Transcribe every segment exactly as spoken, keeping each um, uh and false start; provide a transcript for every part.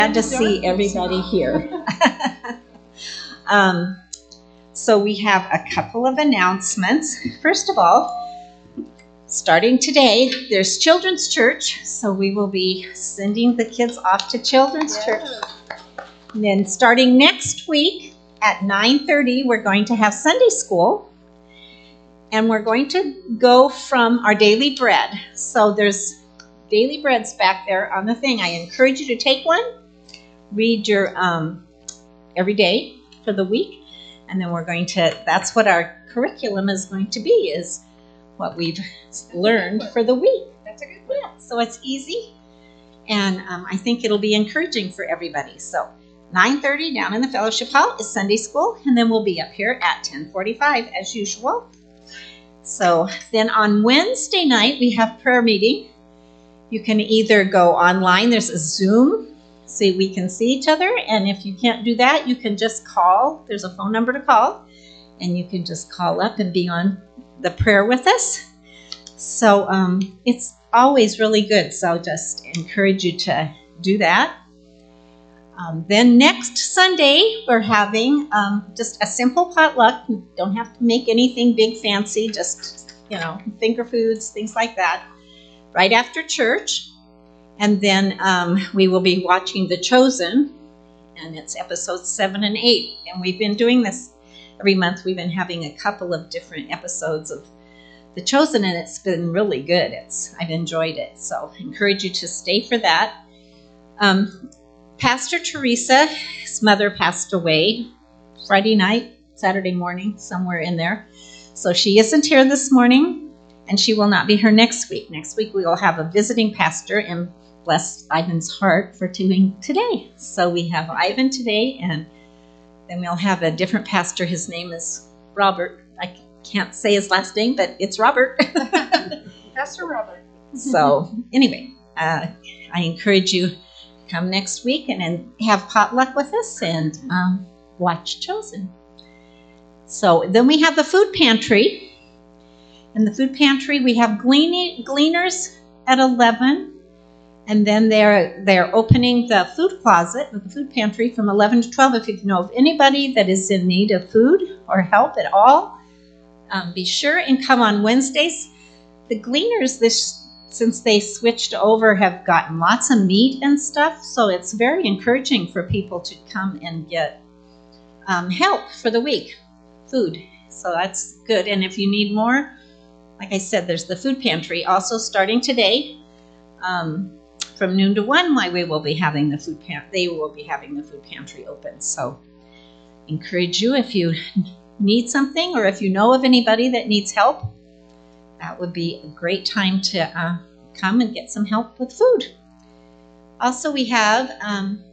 Glad to see everybody here. um, so we have a couple of announcements. First of all, starting today, there's Children's Church, so we will be sending the kids off to Children's yeah. Church. And then starting next week at nine thirty, we're going to have Sunday school, and we're going to go from our daily bread. So there's daily breads back there on the thing. I encourage you to take one, read your um, every day for the week, and then we're going to, that's what our curriculum is going to be, is what we've learned for the week. That's a good one. Yeah, so it's easy, and um, I think it'll be encouraging for everybody. So nine thirty down in the fellowship hall is Sunday school, and then we'll be up here at ten forty-five as usual. So then on Wednesday night, we have prayer meeting. You can either go online, there's a Zoom, so we can see each other, and if you can't do that, you can just call. There's a phone number to call, and you can just call up and be on the prayer with us. So um, it's always really good, so just encourage you to do that. Um, then next Sunday, we're having um, just a simple potluck. You don't have to make anything big fancy, just, you know, finger foods, things like that, right after church. And then um, we will be watching The Chosen, and it's episodes seven and eight. And we've been doing this every month. We've been having a couple of different episodes of The Chosen, and it's been really good. It's I've enjoyed it, so I encourage you to stay for that. Um, Pastor Teresa's mother passed away Friday night, Saturday morning, somewhere in there. So she isn't here this morning, and she will not be here next week. Next week we will have a visiting pastor, and bless Ivan's heart for doing today. So we have Ivan today, and then we'll have a different pastor. His name is Robert. I can't say his last name, but it's Robert. Pastor Robert. So anyway, uh, I encourage you, come next week and, and have potluck with us and um, watch Chosen. So then we have the food pantry. In the food pantry, we have glean- gleaners at eleven. And then they're they're opening the food closet, the food pantry, from eleven to twelve. If you know of anybody that is in need of food or help at all, um, be sure and come on Wednesdays. The gleaners, this since they switched over, have gotten lots of meat and stuff, so it's very encouraging for people to come and get um, help for the week, food. So that's good. And if you need more, like I said, there's the food pantry also starting today. Um, From noon to one, why we will be having the food pantry. They will be having the food pantry open. So, encourage you if you need something or if you know of anybody that needs help. That would be a great time to uh, come and get some help with food. Also, we have um,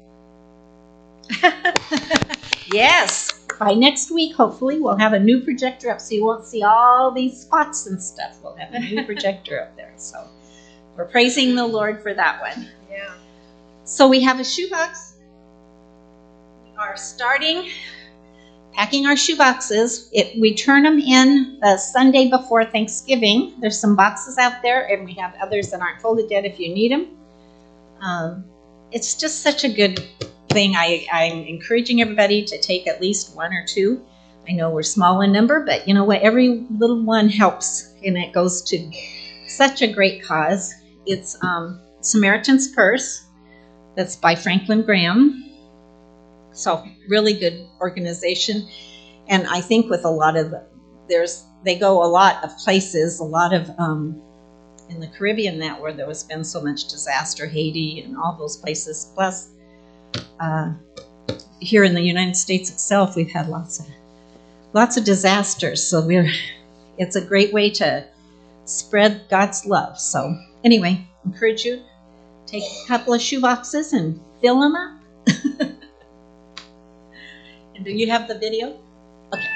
yes. By next week, hopefully, we'll have a new projector up, so you won't see all these spots and stuff. We'll have a new projector up there. So. We're praising the Lord for that one. Yeah. So we have a shoebox. We are starting packing our shoeboxes. It, we turn them in the Sunday before Thanksgiving. There's some boxes out there, and we have others that aren't folded yet if you need them. Um, it's just such a good thing. I, I'm encouraging everybody to take at least one or two. I know we're small in number, but you know what? Every little one helps, and it goes to such a great cause. It's um, Samaritan's Purse. That's by Franklin Graham. So really good organization. And I think with a lot of, there's, they go a lot of places, a lot of, um, in the Caribbean that where there has been so much disaster, Haiti and all those places. Plus, uh, here in the United States itself, we've had lots of, lots of disasters. So we're, it's a great way to spread God's love. So anyway, encourage you, take a couple of shoe boxes and fill them up. And do you have the video? Okay.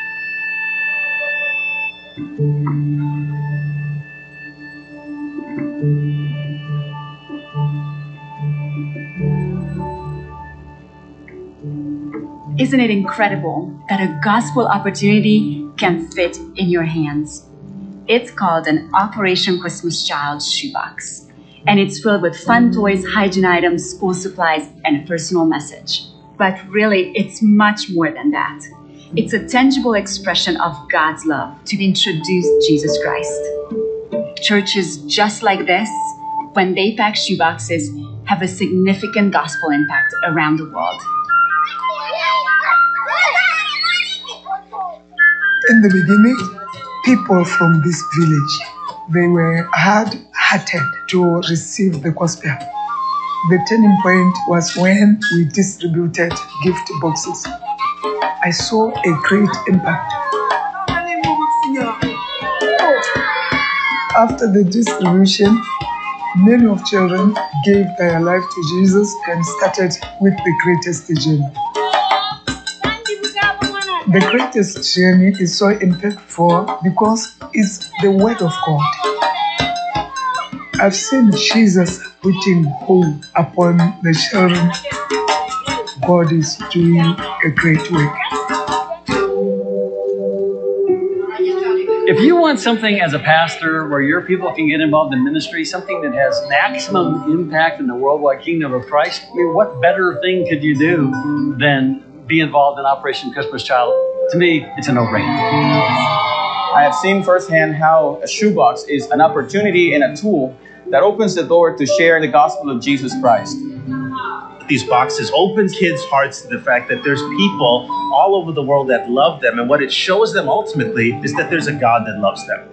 Isn't it incredible that a gospel opportunity can fit in your hands? It's called an Operation Christmas Child shoebox. and it's filled with fun toys, hygiene items, school supplies, and a personal message. But really, it's much more than that. It's a tangible expression of God's love to introduce Jesus Christ. Churches just like this, when they pack shoeboxes, have a significant gospel impact around the world. In the beginning, people from this village, they were hard-hearted to receive the gospel. The turning point was when we distributed gift boxes. I saw a great impact. After the distribution, many of children gave their life to Jesus and started with the greatest journey. The greatest journey is so impactful because it's the Word of God. I've seen Jesus putting hope upon the children. God is doing a great work. If you want something as a pastor where your people can get involved in ministry, something that has maximum impact in the worldwide kingdom of Christ, I mean, what better thing could you do than be involved in Operation Christmas Child? To me, it's a no-brainer. I have seen firsthand how a shoebox is an opportunity and a tool that opens the door to share the gospel of Jesus Christ. These boxes open kids' hearts to the fact that there's people all over the world that love them, and what it shows them ultimately is that there's a God that loves them.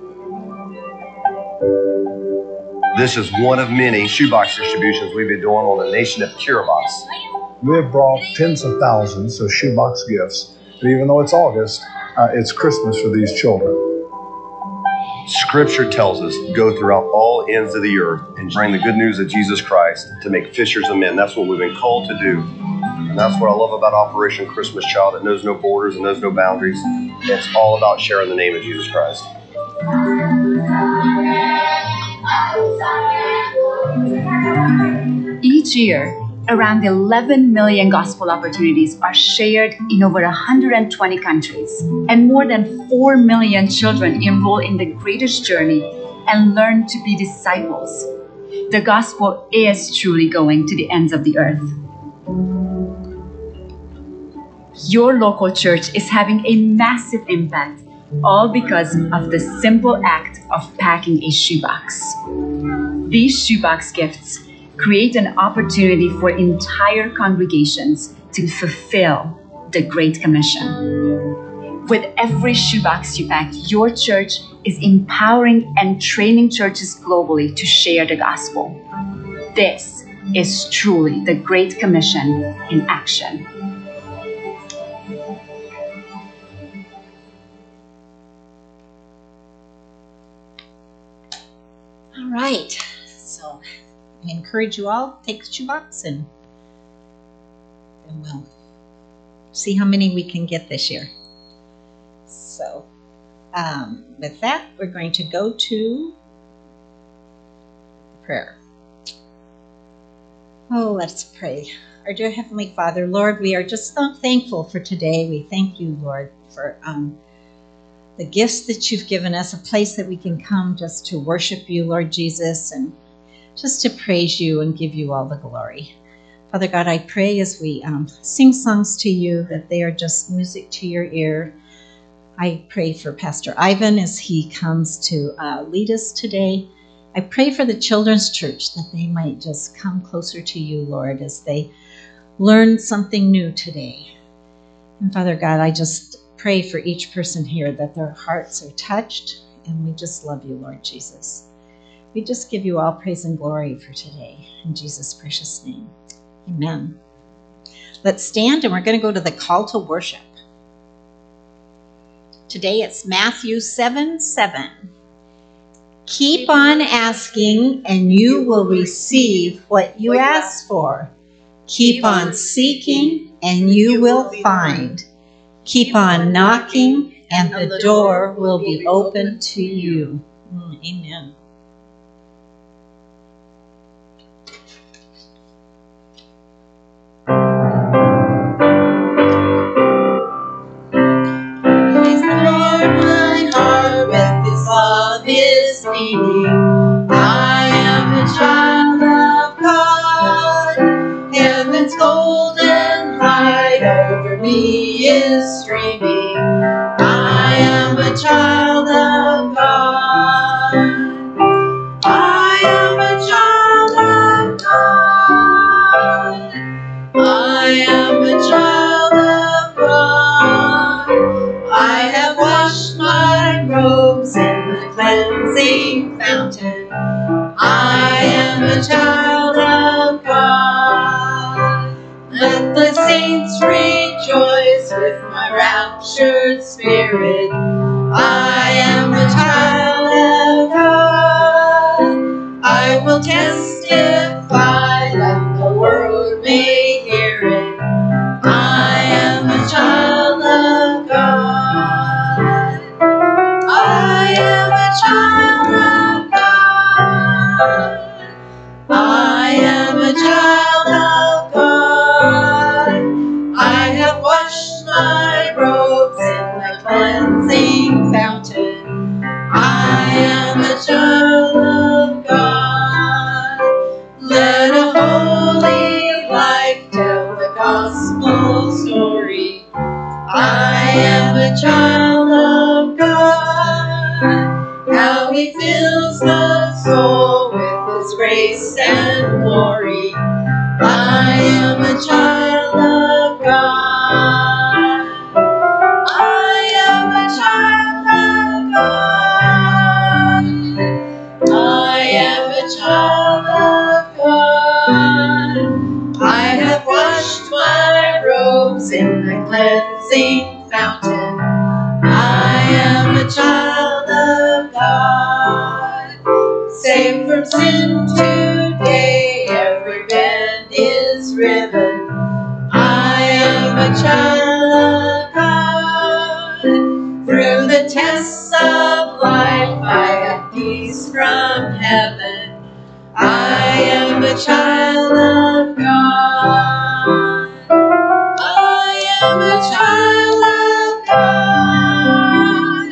This is one of many shoebox distributions we've been doing on the nation of Kiribati. We have brought tens of thousands of shoebox gifts, but even though it's August, uh, it's Christmas for these children. Scripture tells us, go throughout all ends of the earth and bring the good news of Jesus Christ to make fishers of men. That's what we've been called to do. And that's what I love about Operation Christmas Child. It knows no borders and knows no boundaries. It's all about sharing the name of Jesus Christ. Each year, around eleven million gospel opportunities are shared in over one hundred twenty countries, and more than four million children enroll in the greatest journey and learn to be disciples. The gospel is truly going to the ends of the earth. Your local church is having a massive impact, all because of the simple act of packing a shoebox. These shoebox gifts create an opportunity for entire congregations to fulfill the Great Commission. With every shoebox you pack, your church is empowering and training churches globally to share the gospel. This is truly the Great Commission in action. All right, so I encourage you all, take the shoebox and, and we'll see how many we can get this year. So um, with that, we're going to go to prayer. Oh, let's pray. Our dear Heavenly Father, Lord, we are just so thankful for today. We thank you, Lord, for um, the gifts that you've given us, a place that we can come just to worship you, Lord Jesus, and just to praise you and give you all the glory. Father God, I pray as we um, sing songs to you that they are just music to your ear. I pray for Pastor Ivan as he comes to uh, lead us today. I pray for the children's church that they might just come closer to you, Lord, as they learn something new today. And Father God, I just pray for each person here that their hearts are touched, and we just love you, Lord Jesus. We just give you all praise and glory for today. In Jesus' precious name, amen. Let's stand, and we're going to go to the call to worship. Today it's Matthew seven seven. Keep on asking, and you will receive what you ask for. Keep on seeking, and you will find. Keep on knocking, and the door will be open to you. Mm, amen. Praise the Lord, my harvest is love is speaking. I am a child. me is streaming. I am a child of God. I am a child of God. I am a child of God. I have washed my robes in the cleansing fountain. I am a child of God. Let the saints rejoice with my raptured spirit. I am a child of God. I will testify that the world may hear it. I am a child of God. I am a child of God. I am a child of God. I have washed my robes in the cleansing fountain. I am a child of God. Let a holy life tell the gospel story. I am a child of God. How he fills the soul with his grace and glory. I am a child of God. I am a child of God. I am a child of God. I have washed my robes in the cleansing fountain. I am a child of God. Saved from sin today, every bend is riven. I am a child of God. Through the tests of life, I have peace from heaven. I am a child of God. I am a child of God.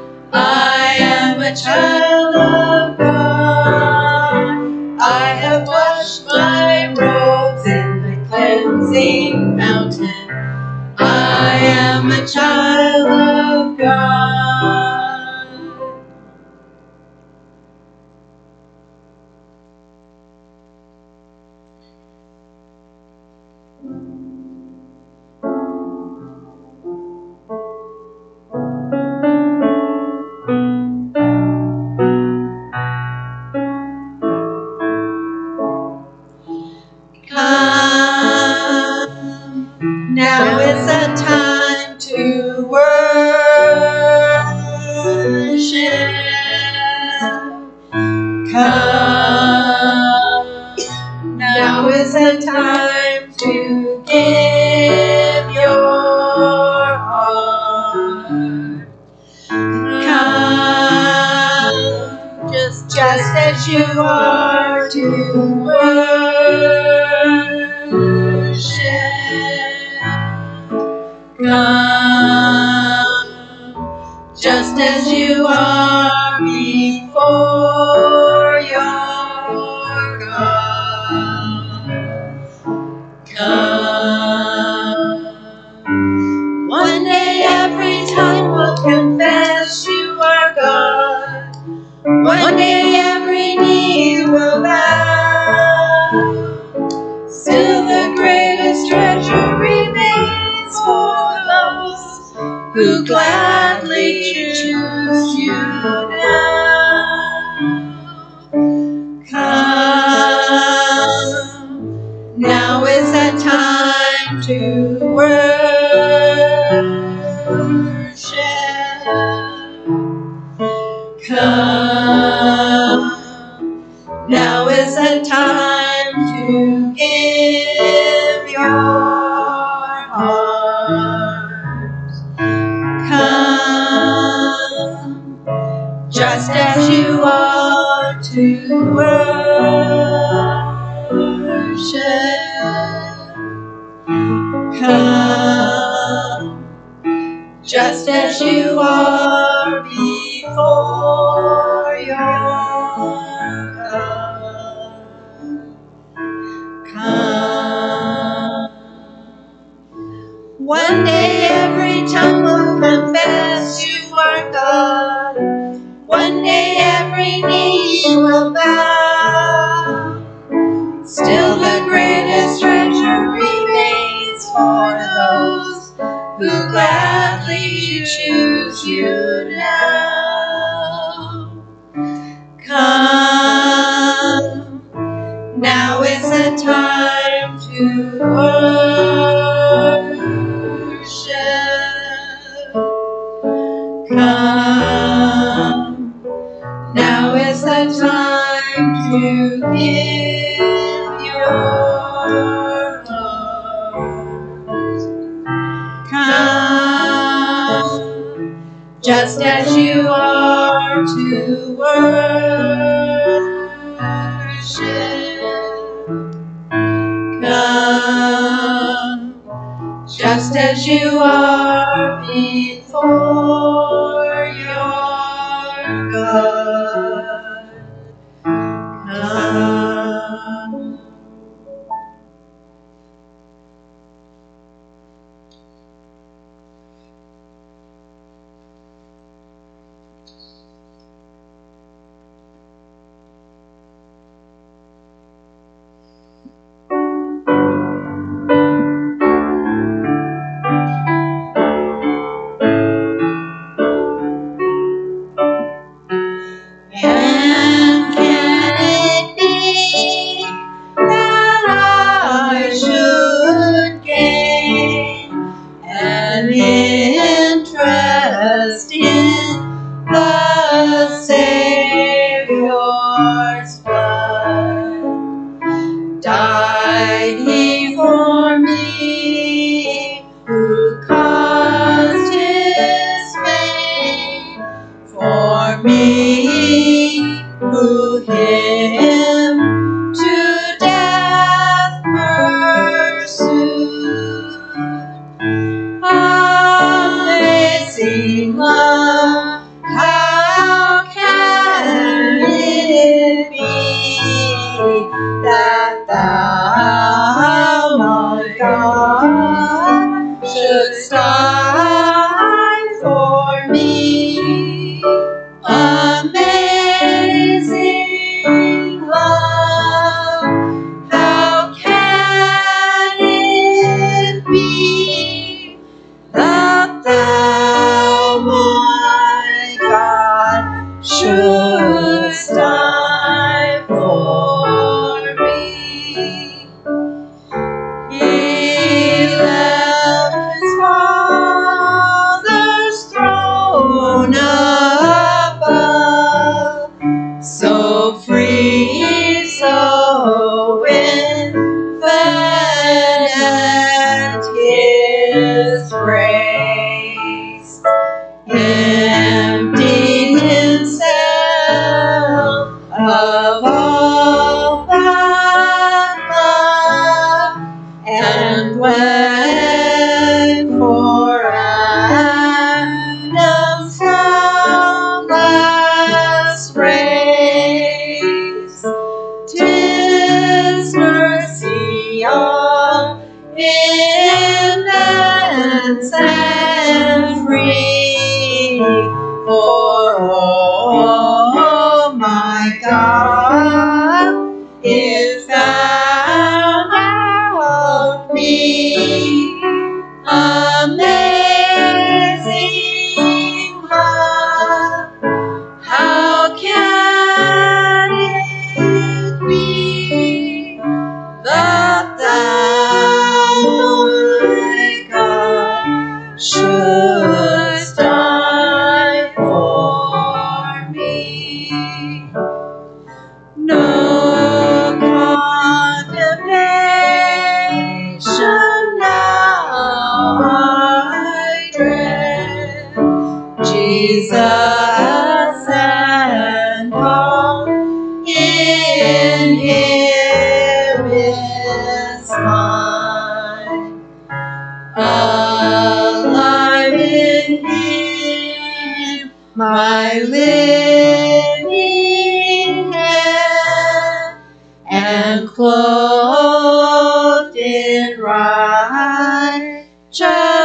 I am a child of God. I have washed my robes in the cleansing fountain. I am a child of God. Now is the time to worship. Come. Now is the time to give your heart. Come, just, just as you are to worship. Come, just as you are before your God. Come. One day every tongue will confess you are God. One day every knee will bow. Still the greatest treasure remains for those who gladly choose you now. Come, now is the time to worship. Come, now is the time to give your heart. Come, just as you are to worship. Come, just as you are before your God. Come. One day every tongue will confess you are God. One day every knee will bow. Still the greatest treasure remains for those who gladly choose you now. Come, now is the time to worship. Come, now is the time to give your heart. Come, just as you are to worship. Come, just as you are before your God. Come. And can it be that I should gain an interest in the Savior's blood? Died he for me, who caused his pain, for me, who him to death pursued. Amazing love, how can it be that thou, my God, shouldst die for me? Amazing love, how can it be that thou, my God, shouldst die for me? He left his Father's throne above, so free, so infinite his grace, emptied himself of all that love, and when for Adam's last race, 'tis mercy of immense and free. For oh my God, if thou out me, amazing love, how can it be that thou, my God, shouldst die for me? No condemnation now I dread, Jesus and all in him is mine. Alive in him, my living head, and clothed in righteousness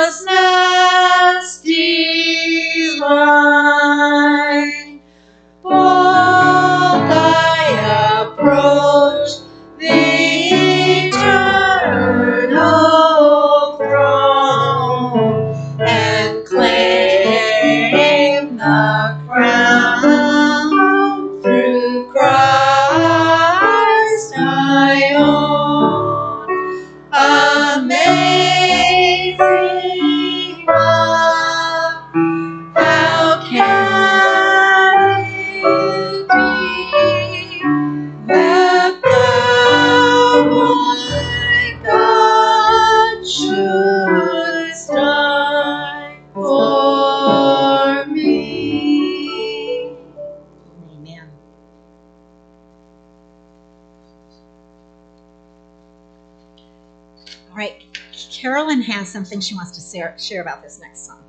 Carolyn has something she wants to share, share about this next song.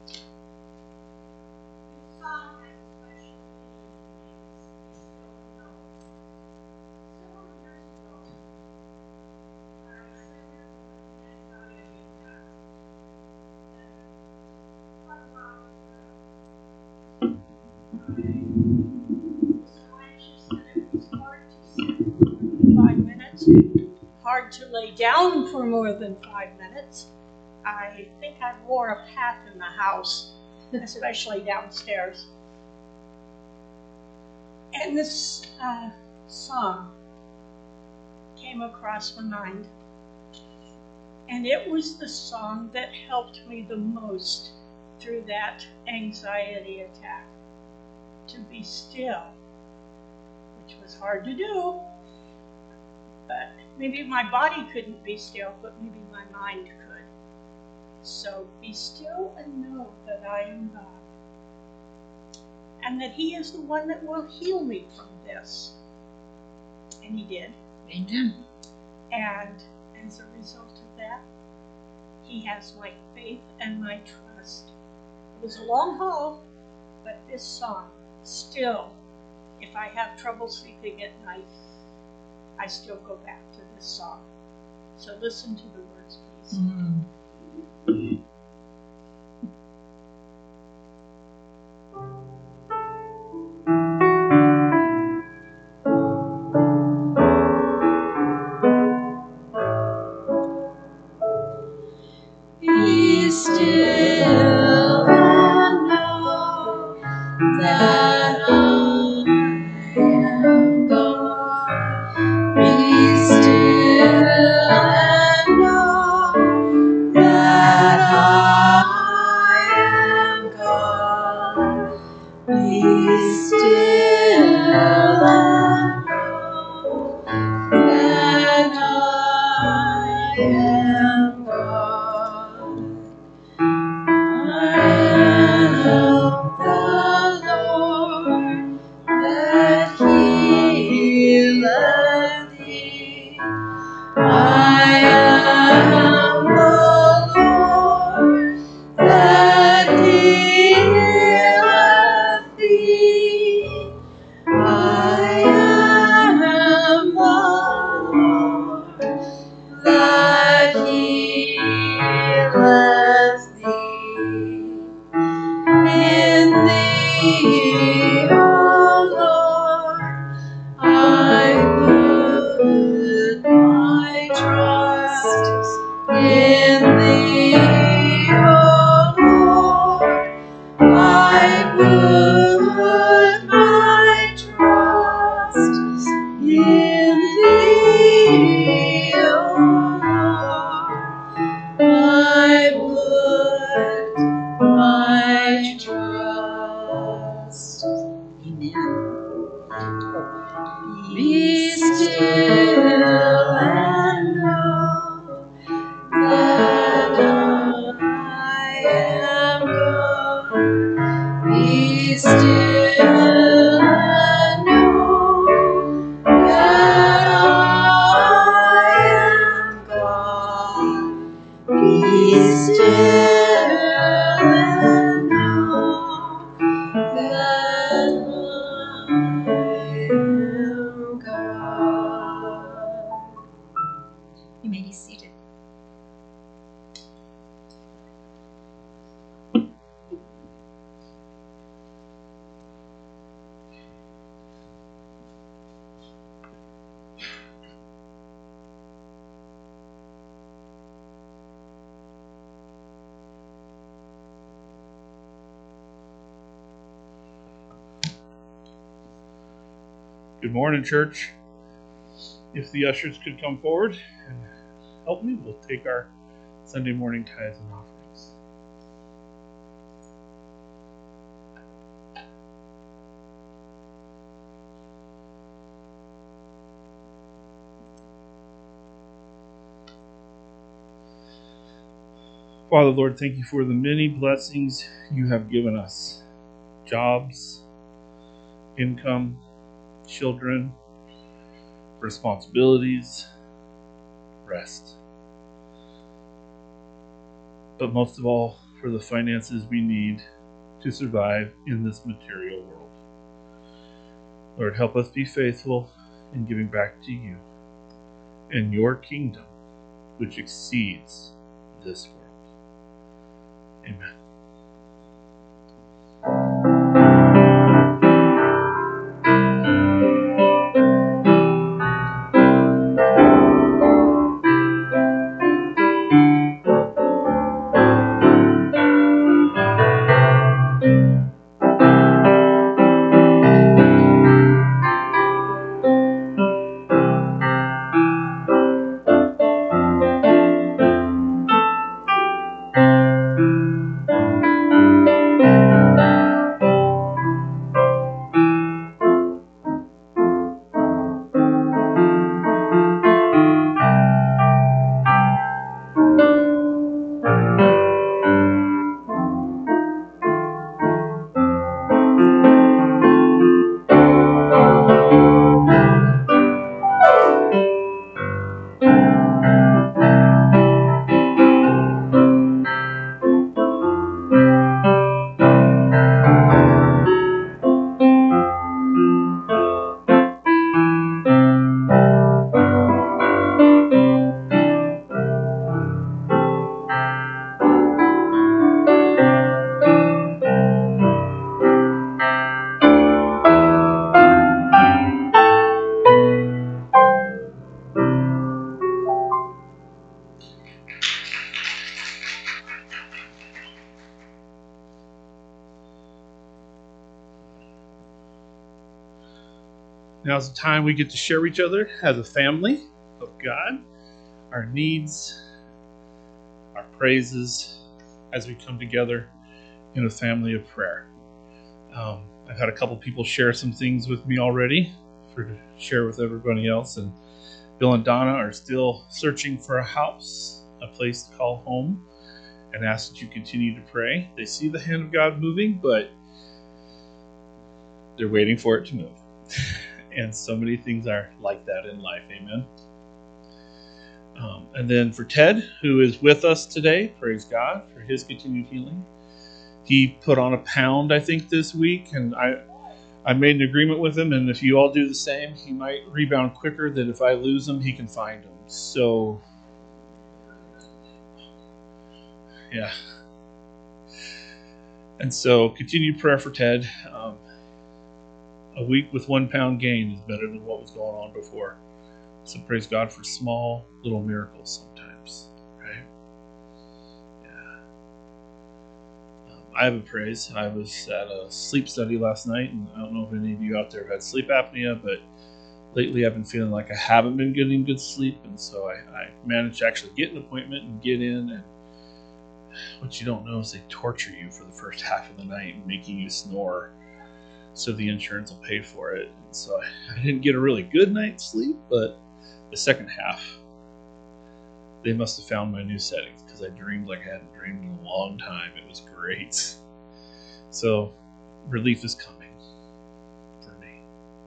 Five minutes. Hard to lay down for more than five minutes. I think I wore a path in the house, especially downstairs. And this uh, song came across my mind. And it was the song that helped me the most through that anxiety attack. To be still, which was hard to do. But maybe my body couldn't be still, but maybe my mind could. So be still and know that I am God. And that He is the one that will heal me from this. And He did. Amen. And as a result of that, He has my faith and my trust. It was a long haul, but this song, still, if I have trouble sleeping at night, I still go back to this song. So listen to the words, please. Mm. Be still and know that I am God. Be still and know that I am God. Be still and know that I am God. I am the Lord that healeth thee. I am the Lord that healeth thee. I am the Lord that healeth thee. In thee, O Lord, I put my trust. In thee, O Lord, I put my trust. In thee, O Lord, I put my trust. Amen. Be still and know that I am God. Be still and know that I am God. Be still and know that I am God. You may be seated. Good morning, church. If the ushers could come forward and help me, we'll take our Sunday morning tithes and offerings. Father, Lord, thank you for the many blessings you have given us. Jobs, income, children, responsibilities, rest. but most of all, for the finances we need to survive in this material world. Lord, help us be faithful in giving back to you and your kingdom, which exceeds this world. Amen. Now's the time we get to share each other as a family of God, our needs, our praises, as we come together in a family of prayer. Um, I've had a couple people share some things with me already for to share with everybody else, and Bill and Donna are still searching for a house, a place to call home, and ask that you continue to pray. They see the hand of God moving, but they're waiting for it to move. And so many things are like that in life. Amen. Um, and then for Ted, who is with us today, praise God for his continued healing. He put on a pound, I think, this week, and I I made an agreement with him, and if you all do the same, he might rebound quicker than if I lose him, he can find him. So, yeah. And so, continued prayer for Ted. Um, A week with one pound gain is better than what was going on before. So praise God for small little miracles sometimes, right? Yeah. Um, I have a praise. I was at a sleep study last night, and I don't know if any of you out there have had sleep apnea, but lately I've been feeling like I haven't been getting good sleep, and so I, I managed to actually get an appointment and get in, and what you don't know is they torture you for the first half of the night, making you snore. So the insurance will pay for it. And so I, I didn't get a really good night's sleep, but the second half, they must have found my new settings because I dreamed like I hadn't dreamed in a long time. It was great. So relief is coming for me.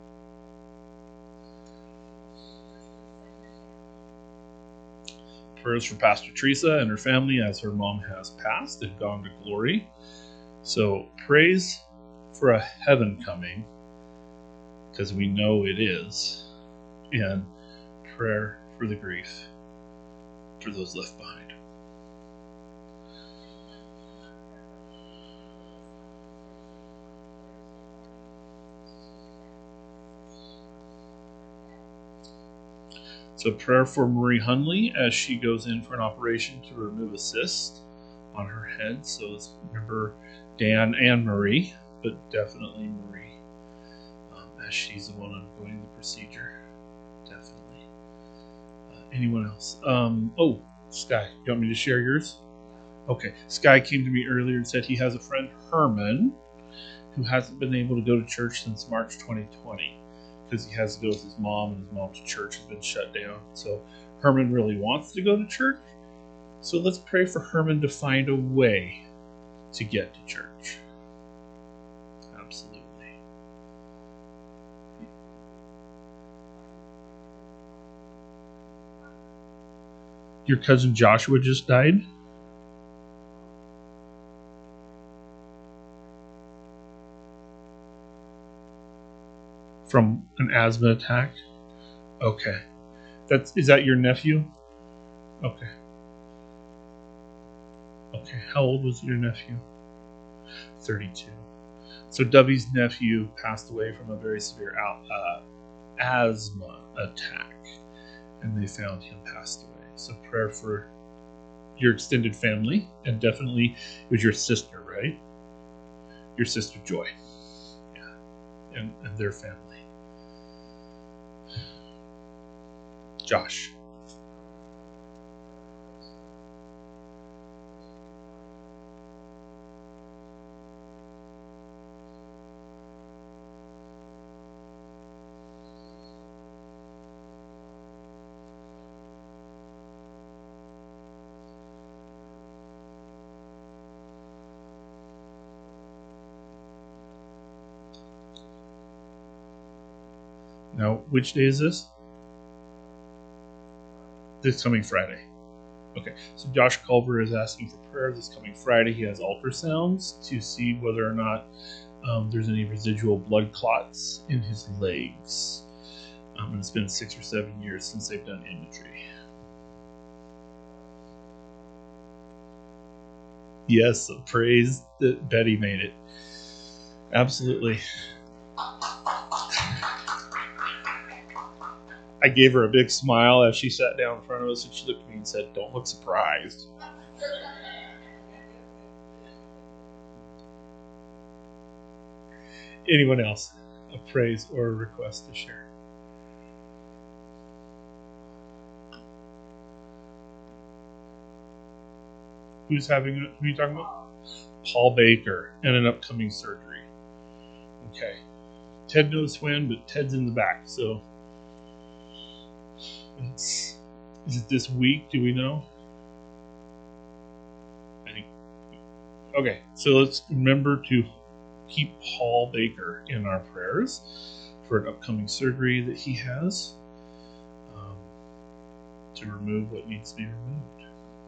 Prayers for Pastor Teresa and her family as her mom has passed and gone to glory. So praise for a heaven coming, because we know it is, and prayer for the grief for those left behind. So prayer for Marie Hunley as she goes in for an operation to remove a cyst on her head. So let's remember Dan and Marie, but definitely Marie, um, as she's the one undergoing the procedure. Definitely. Uh, anyone else? Um, oh, Sky, you want me to share yours? Okay. Sky came to me earlier and said he has a friend, Herman, who hasn't been able to go to church since March twenty twenty because he has to go with his mom, and his mom's church has been shut down. So Herman really wants to go to church. So let's pray for Herman to find a way to get to church. Absolutely. Your cousin Joshua just died? From an asthma attack? Okay. That's, is that your nephew? Okay. Okay. How old was your nephew? thirty-two. So Dubby's nephew passed away from a very severe out, uh, asthma attack, and they found him passed away. So prayer for your extended family, and definitely it was your sister, right? Your sister Joy, yeah, and, and their family. Josh. Now, which day is this? This coming Friday. Okay, so Josh Culver is asking for prayer this coming Friday. He has ultrasounds to see whether or not um, there's any residual blood clots in his legs. Um, and it's been six or seven years since they've done imagery. Yes, praise that Betty made it. Absolutely. I gave her a big smile as she sat down in front of us, and she looked at me and said, "Don't look surprised." Anyone else? A praise or a request to share? Who's having, who are you talking about? Paul Baker and an upcoming surgery. Okay. Ted knows when, but Ted's in the back, so. It's, is it this week? Do we know? I think. Okay, so let's remember to keep Paul Baker in our prayers for an upcoming surgery that he has um, to remove what needs to be removed.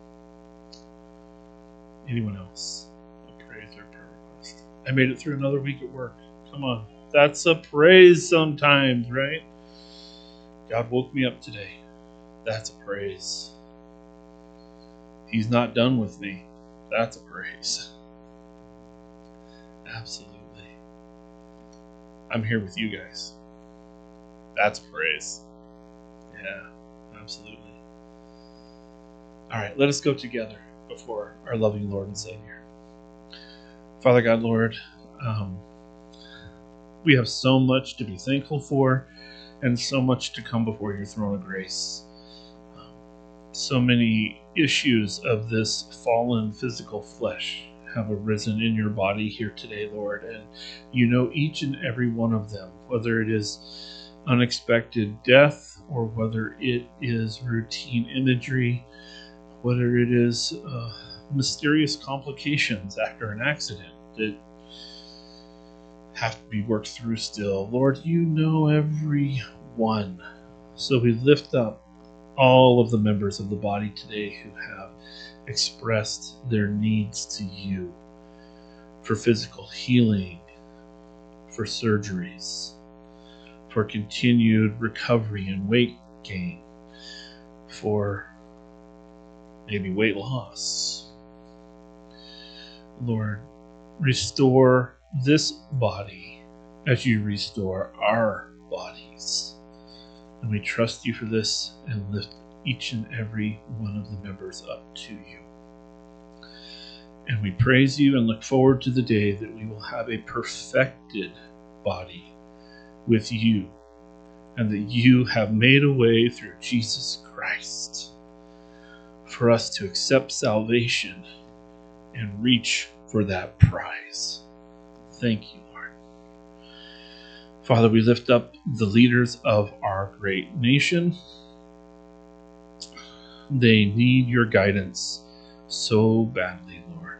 Anyone else? A praise or prayer request? I made it through another week at work. Come on, that's a praise sometimes, right? God woke me up today. That's a praise. He's not done with me. That's a praise. Absolutely. I'm here with you guys. That's praise. Yeah, absolutely. All right, let us go together before our loving Lord and Savior. Father God, Lord, um, we have so much to be thankful for, and so much to come before your throne of grace. Um, so many issues of this fallen physical flesh have arisen in your body here today, Lord, and you know each and every one of them, whether it is unexpected death or whether it is routine imagery, whether it is uh, mysterious complications after an accident that have to be worked through still. Lord, you know every one. So we lift up all of the members of the body today who have expressed their needs to you for physical healing, for surgeries, for continued recovery and weight gain, for maybe weight loss. Lord, restore this body as you restore our bodies. And we trust you for this and lift each and every one of the members up to you. And we praise you and look forward to the day that we will have a perfected body with you, and that you have made a way through Jesus Christ for us to accept salvation and reach for that prize. Thank you, Lord. Father, we lift up the leaders of our great nation. They need your guidance so badly, Lord.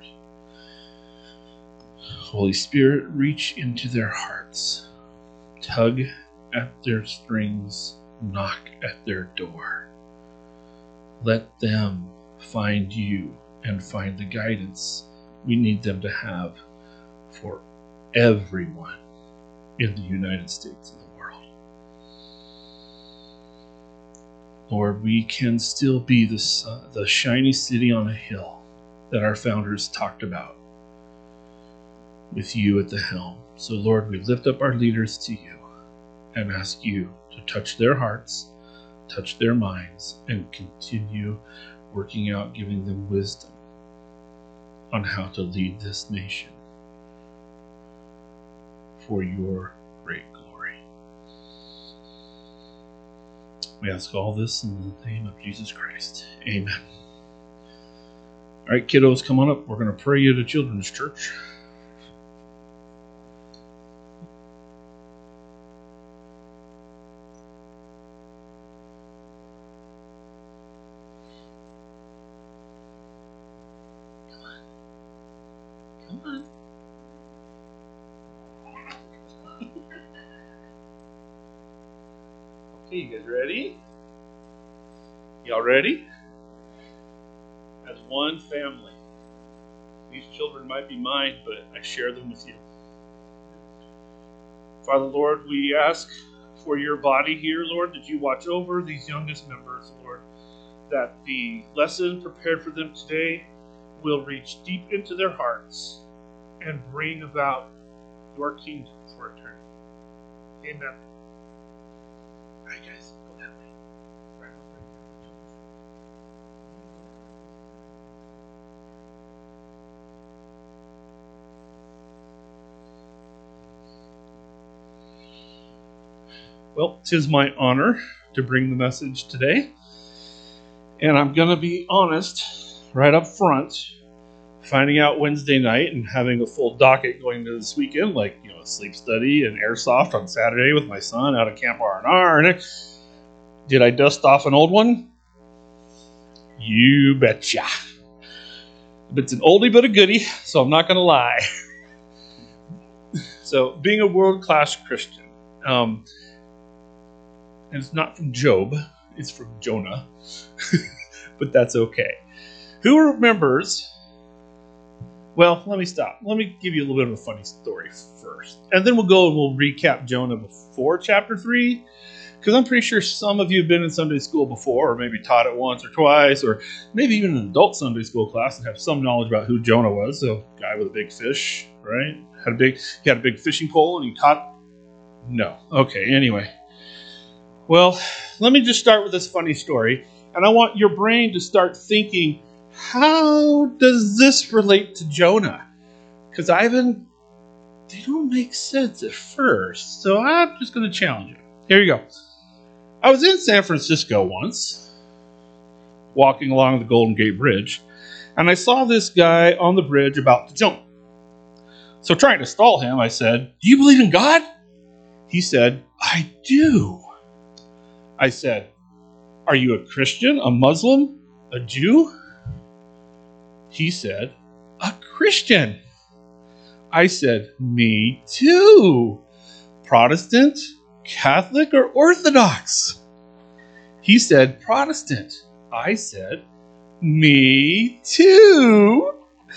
Holy Spirit, reach into their hearts, tug at their strings, knock at their door. Let them find you and find the guidance we need them to have for everyone in the United States and the world. Lord, we can still be the, sun, the shiny city on a hill that our founders talked about with you at the helm. So, Lord, we lift up our leaders to you and ask you to touch their hearts, touch their minds, and continue working out, giving them wisdom on how to lead this nation for your great glory. We ask all this in the name of Jesus Christ. Amen. All right, kiddos, come on up. We're going to pray you to Children's Church. Come on. Okay, you guys ready? Y'all ready? As one family. These children might be mine, but I share them with you. Father, Lord, we ask for your body here, Lord, that you watch over these youngest members, Lord, that the lesson prepared for them today will reach deep into their hearts and bring about your kingdom for eternity. Amen. All right, guys, go that way. Well, 'tis my honor to bring the message today. And I'm going to be honest right up front. Finding out Wednesday night and having a full docket going into this weekend, like, you know, sleep study and airsoft on Saturday with my son out at Camp R and R. And did I dust off an old one? You betcha. It's an oldie but a goodie, so I'm not going to lie. So, being a world-class Christian, um, and it's not from Job, it's from Jonah, but that's okay. Who remembers... Well, let me stop. Let me give you a little bit of a funny story first. And then we'll go and we'll recap Jonah before chapter three. Because I'm pretty sure some of you have been in Sunday school before, or maybe taught it once or twice, or maybe even an adult Sunday school class and have some knowledge about who Jonah was. So, guy with a big fish, right? Had a big, he had a big fishing pole and he caught... No. Okay, anyway. Well, let me just start with this funny story. And I want your brain to start thinking, how does this relate to Jonah? Because Ivan, they don't make sense at first. So I'm just going to challenge you. Here you go. I was in San Francisco once, walking along the Golden Gate Bridge, and I saw this guy on the bridge about to jump. So trying to stall him, I said, "Do you believe in God?" He said, "I do." I said, "Are you a Christian, a Muslim, a Jew?" He said, "A Christian." I said, "Me too. Protestant, Catholic, or Orthodox?" He said, "Protestant." I said, "Me too."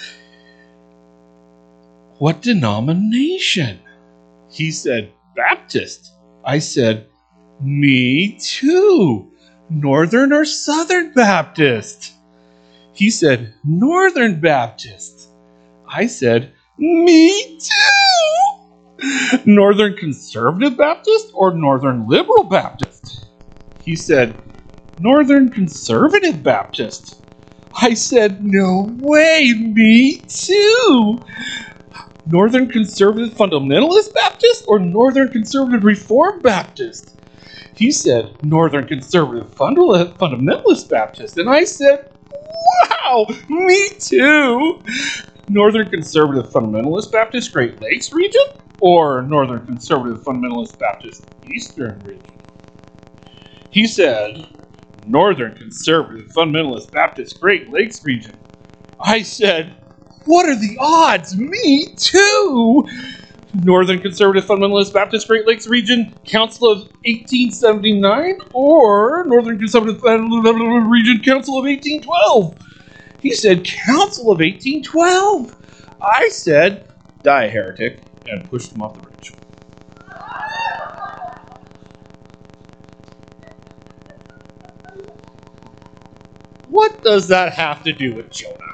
"What denomination?" He said, "Baptist." I said, "Me too. Northern or Southern Baptist?" He said, "Northern Baptist." I said, "Me too. Northern Conservative Baptist or Northern Liberal Baptist?" He said, "Northern Conservative Baptist." I said, "No way, me too. Northern Conservative Fundamentalist Baptist or Northern Conservative Reformed Baptist?" He said, "Northern Conservative Fundamentalist Baptist." And I said, "Wow, me too. Northern Conservative Fundamentalist Baptist Great Lakes region or Northern Conservative Fundamentalist Baptist Eastern region?" He said, "Northern Conservative Fundamentalist Baptist Great Lakes region." I said, "What are the odds? Me too. Northern Conservative Fundamentalist Baptist Great Lakes region, Council of eighteen seventy-nine or Northern Conservative Region Council of eighteen twelve?" He said, "Council of eighteen twelve. I said, "Die, heretic," and pushed him off the bridge. What does that have to do with Jonah?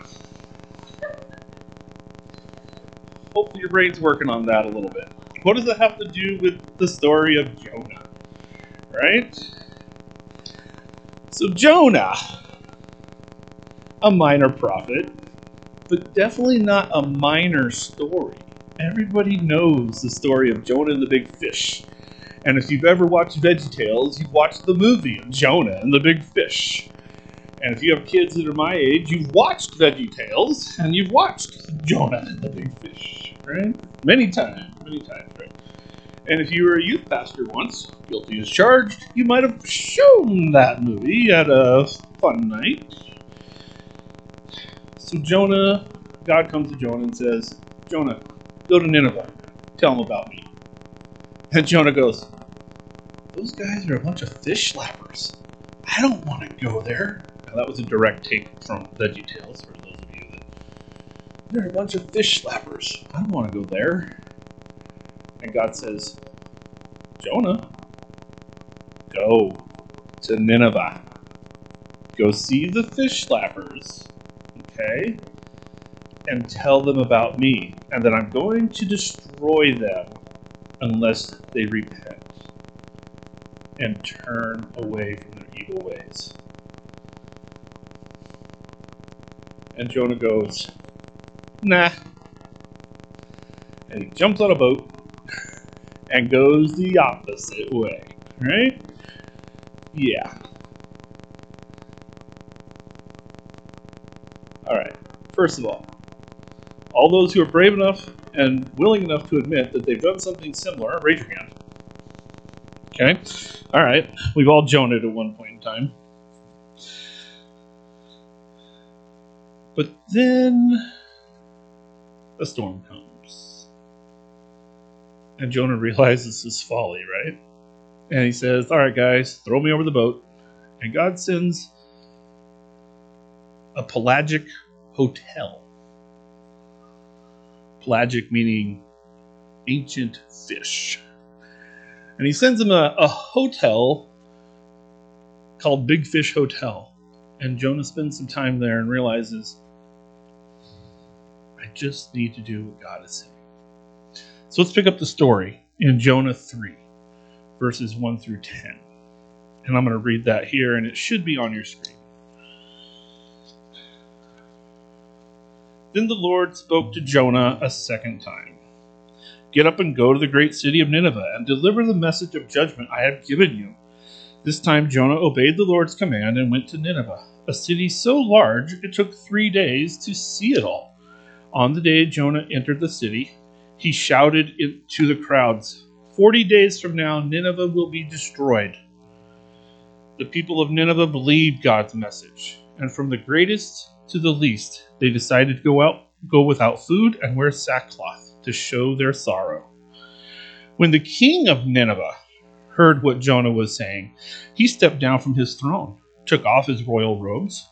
Hopefully your brain's working on that a little bit. What does it have to do with the story of Jonah? Right? So Jonah, a minor prophet, but definitely not a minor story. Everybody knows the story of Jonah and the big fish. And if you've ever watched VeggieTales, you've watched the movie of Jonah and the big fish. And if you have kids that are my age, you've watched VeggieTales and you've watched Jonah and the big fish, right? Many times, many times, right? And if you were a youth pastor once, guilty as charged, you might have shown that movie at a fun night. So Jonah, God comes to Jonah and says, Jonah, go to Nineveh, tell them about me. And Jonah goes, those guys are a bunch of fish slappers. I don't want to go there. Now, that was a direct take from VeggieTales, for those of you that... They're a bunch of fish slappers. I don't want to go there. And God says, Jonah, go to Nineveh. Go see the fish slappers, okay? And tell them about me. And that I'm going to destroy them unless they repent and turn away from their evil ways. And Jonah goes, nah. And he jumps on a boat and goes the opposite way, right? Yeah. Alright, first of all, all those who are brave enough and willing enough to admit that they've done something similar, raise your hand. Okay? Alright, we've all Jonah'd at one point in time. But then a storm comes. And Jonah realizes his folly, right? And he says, alright guys, throw me over the boat. And God sends a pelagic hotel. Pelagic meaning ancient fish. And he sends him a, a hotel called Big Fish Hotel. And Jonah spends some time there and realizes, I just need to do what God is saying. So let's pick up the story in Jonah three, verses one through ten. And I'm going to read that here, and it should be on your screen. Then the Lord spoke to Jonah a second time. Get up and go to the great city of Nineveh and deliver the message of judgment I have given you. This time Jonah obeyed the Lord's command and went to Nineveh, a city so large it took three days to see it all. On the day Jonah entered the city, he shouted it to the crowds, Forty days from now, Nineveh will be destroyed. The people of Nineveh believed God's message, and from the greatest to the least, they decided to go out, go without food and wear sackcloth to show their sorrow. When the king of Nineveh heard what Jonah was saying, he stepped down from his throne, took off his royal robes.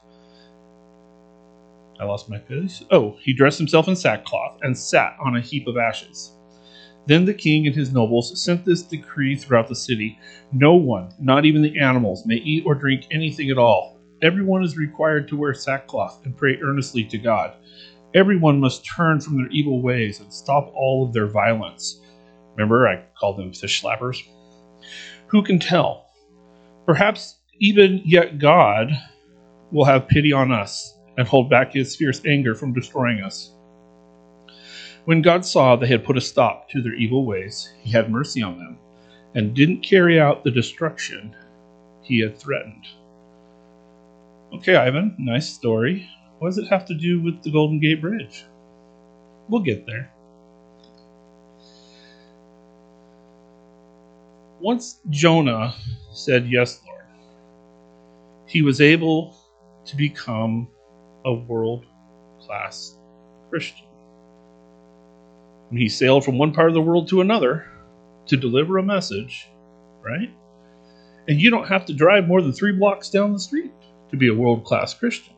I lost my place. Oh, he dressed himself in sackcloth and sat on a heap of ashes. Then the king and his nobles sent this decree throughout the city. No one, not even the animals, may eat or drink anything at all. Everyone is required to wear sackcloth and pray earnestly to God. Everyone must turn from their evil ways and stop all of their violence. Remember, I called them fish slappers. Who can tell? Perhaps even yet God will have pity on us and hold back his fierce anger from destroying us. When God saw they had put a stop to their evil ways, he had mercy on them and didn't carry out the destruction he had threatened. Okay, Ivan, nice story. What does it have to do with the Golden Gate Bridge? We'll get there. Once Jonah said, yes, Lord, he was able to become a world-class Christian. And he sailed from one part of the world to another to deliver a message, right? And you don't have to drive more than three blocks down the street to be a world-class Christian.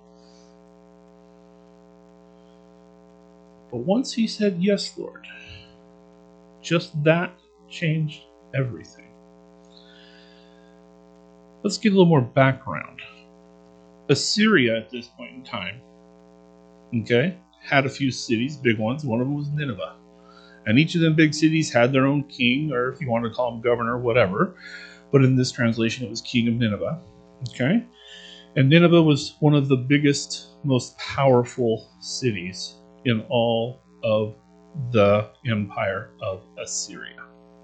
But once he said, yes, Lord, just that changed everything. Let's get a little more background Assyria at this point in time, okay, had a few cities, big ones. One of them was Nineveh. And each of them big cities had their own king, or if you want to call him governor, whatever. But in this translation, it was king of Nineveh. Okay? And Nineveh was one of the biggest, most powerful cities in all of the empire of Assyria.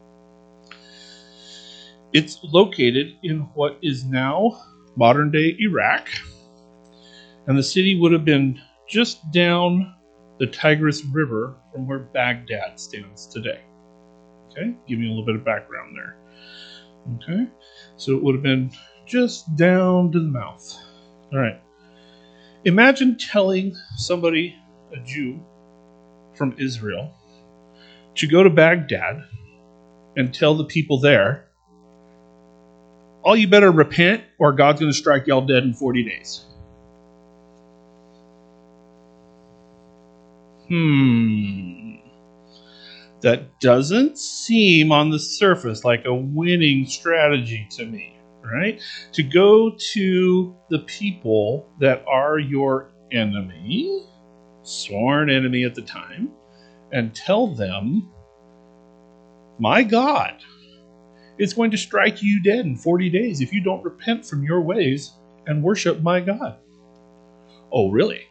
It's located in what is now modern-day Iraq. And the city would have been just down the Tigris River from where Baghdad stands today. Okay, give you a little bit of background there. Okay, so it would have been just down to the mouth. All right, imagine telling somebody, a Jew from Israel, to go to Baghdad and tell the people there, all you better repent or God's going to strike y'all dead in forty days. Hmm. That doesn't seem on the surface like a winning strategy to me, right? To go to the people that are your enemy, sworn enemy at the time, and tell them, my God is going to strike you dead in forty days if you don't repent from your ways and worship my God. Oh, really?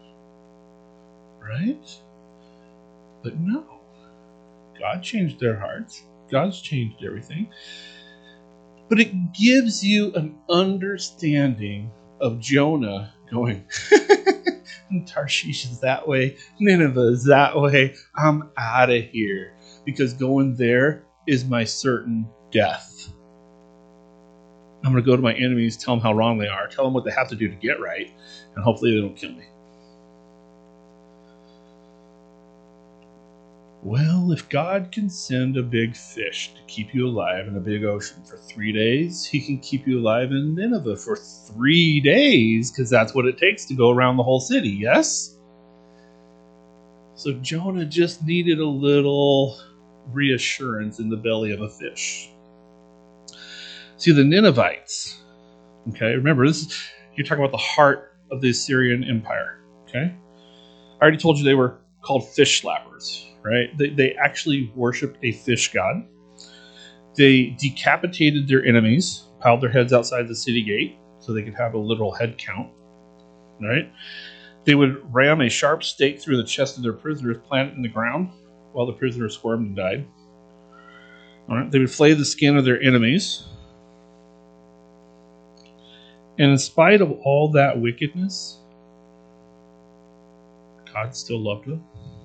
Right? But no. God changed their hearts. God's changed everything. But it gives you an understanding of Jonah going, Tarshish is that way, Nineveh is that way, I'm out of here. Because going there is my certain death. I'm going to go to my enemies, tell them how wrong they are, tell them what they have to do to get right, and hopefully they don't kill me. Well, if God can send a big fish to keep you alive in a big ocean for three days, he can keep you alive in Nineveh for three days, because that's what it takes to go around the whole city, yes? So Jonah just needed a little reassurance in the belly of a fish. See, the Ninevites, okay, remember, this is, you're talking about the heart of the Assyrian Empire, okay? I already told you they were called fish slappers. Right? They, they actually worshipped a fish god. They decapitated their enemies, piled their heads outside the city gate so they could have a literal head count. Right? They would ram a sharp stake through the chest of their prisoners, plant it in the ground while the prisoners squirmed and died. All right? They would flay the skin of their enemies. And in spite of all that wickedness, God still loved them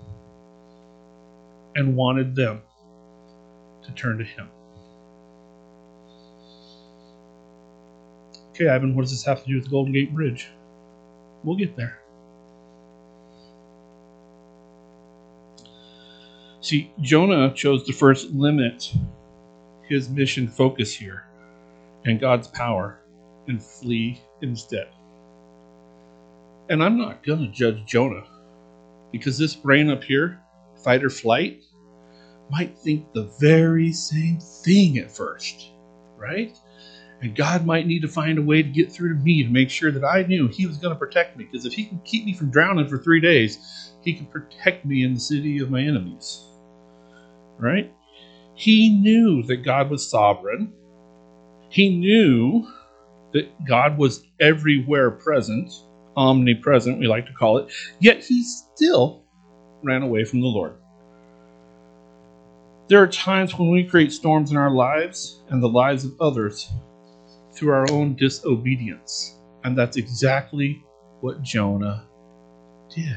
and wanted them to turn to him. Okay, Ivan, what does this have to do with the Golden Gate Bridge? We'll get there. See, Jonah chose to first limit his mission focus here and God's power and flee instead. And I'm not going to judge Jonah, because this brain up here, fight or flight, might think the very same thing at first, right? And God might need to find a way to get through to me to make sure that I knew he was going to protect me. Because if he can keep me from drowning for three days, he can protect me in the city of my enemies, right? He knew that God was sovereign. He knew that God was everywhere present, omnipresent, we like to call it, yet he still ran away from the Lord. There are times when we create storms in our lives and the lives of others through our own disobedience. And that's exactly what Jonah did.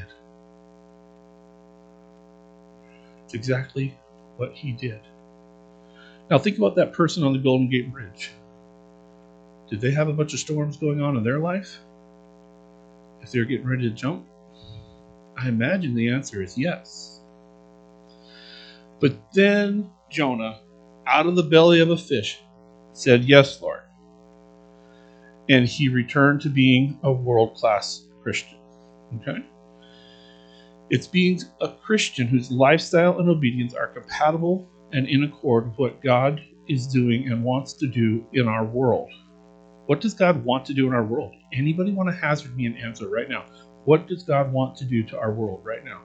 It's exactly what he did. Now think about that person on the Golden Gate Bridge. Did they have a bunch of storms going on in their life if they're getting ready to jump? I imagine the answer is yes. But then Jonah, out of the belly of a fish, said, "Yes, Lord." And he returned to being a world-class Christian. Okay? It's being a Christian whose lifestyle and obedience are compatible and in accord with what God is doing and wants to do in our world. What does God want to do in our world? Anybody want to hazard me an answer right now? What does God want to do to our world right now?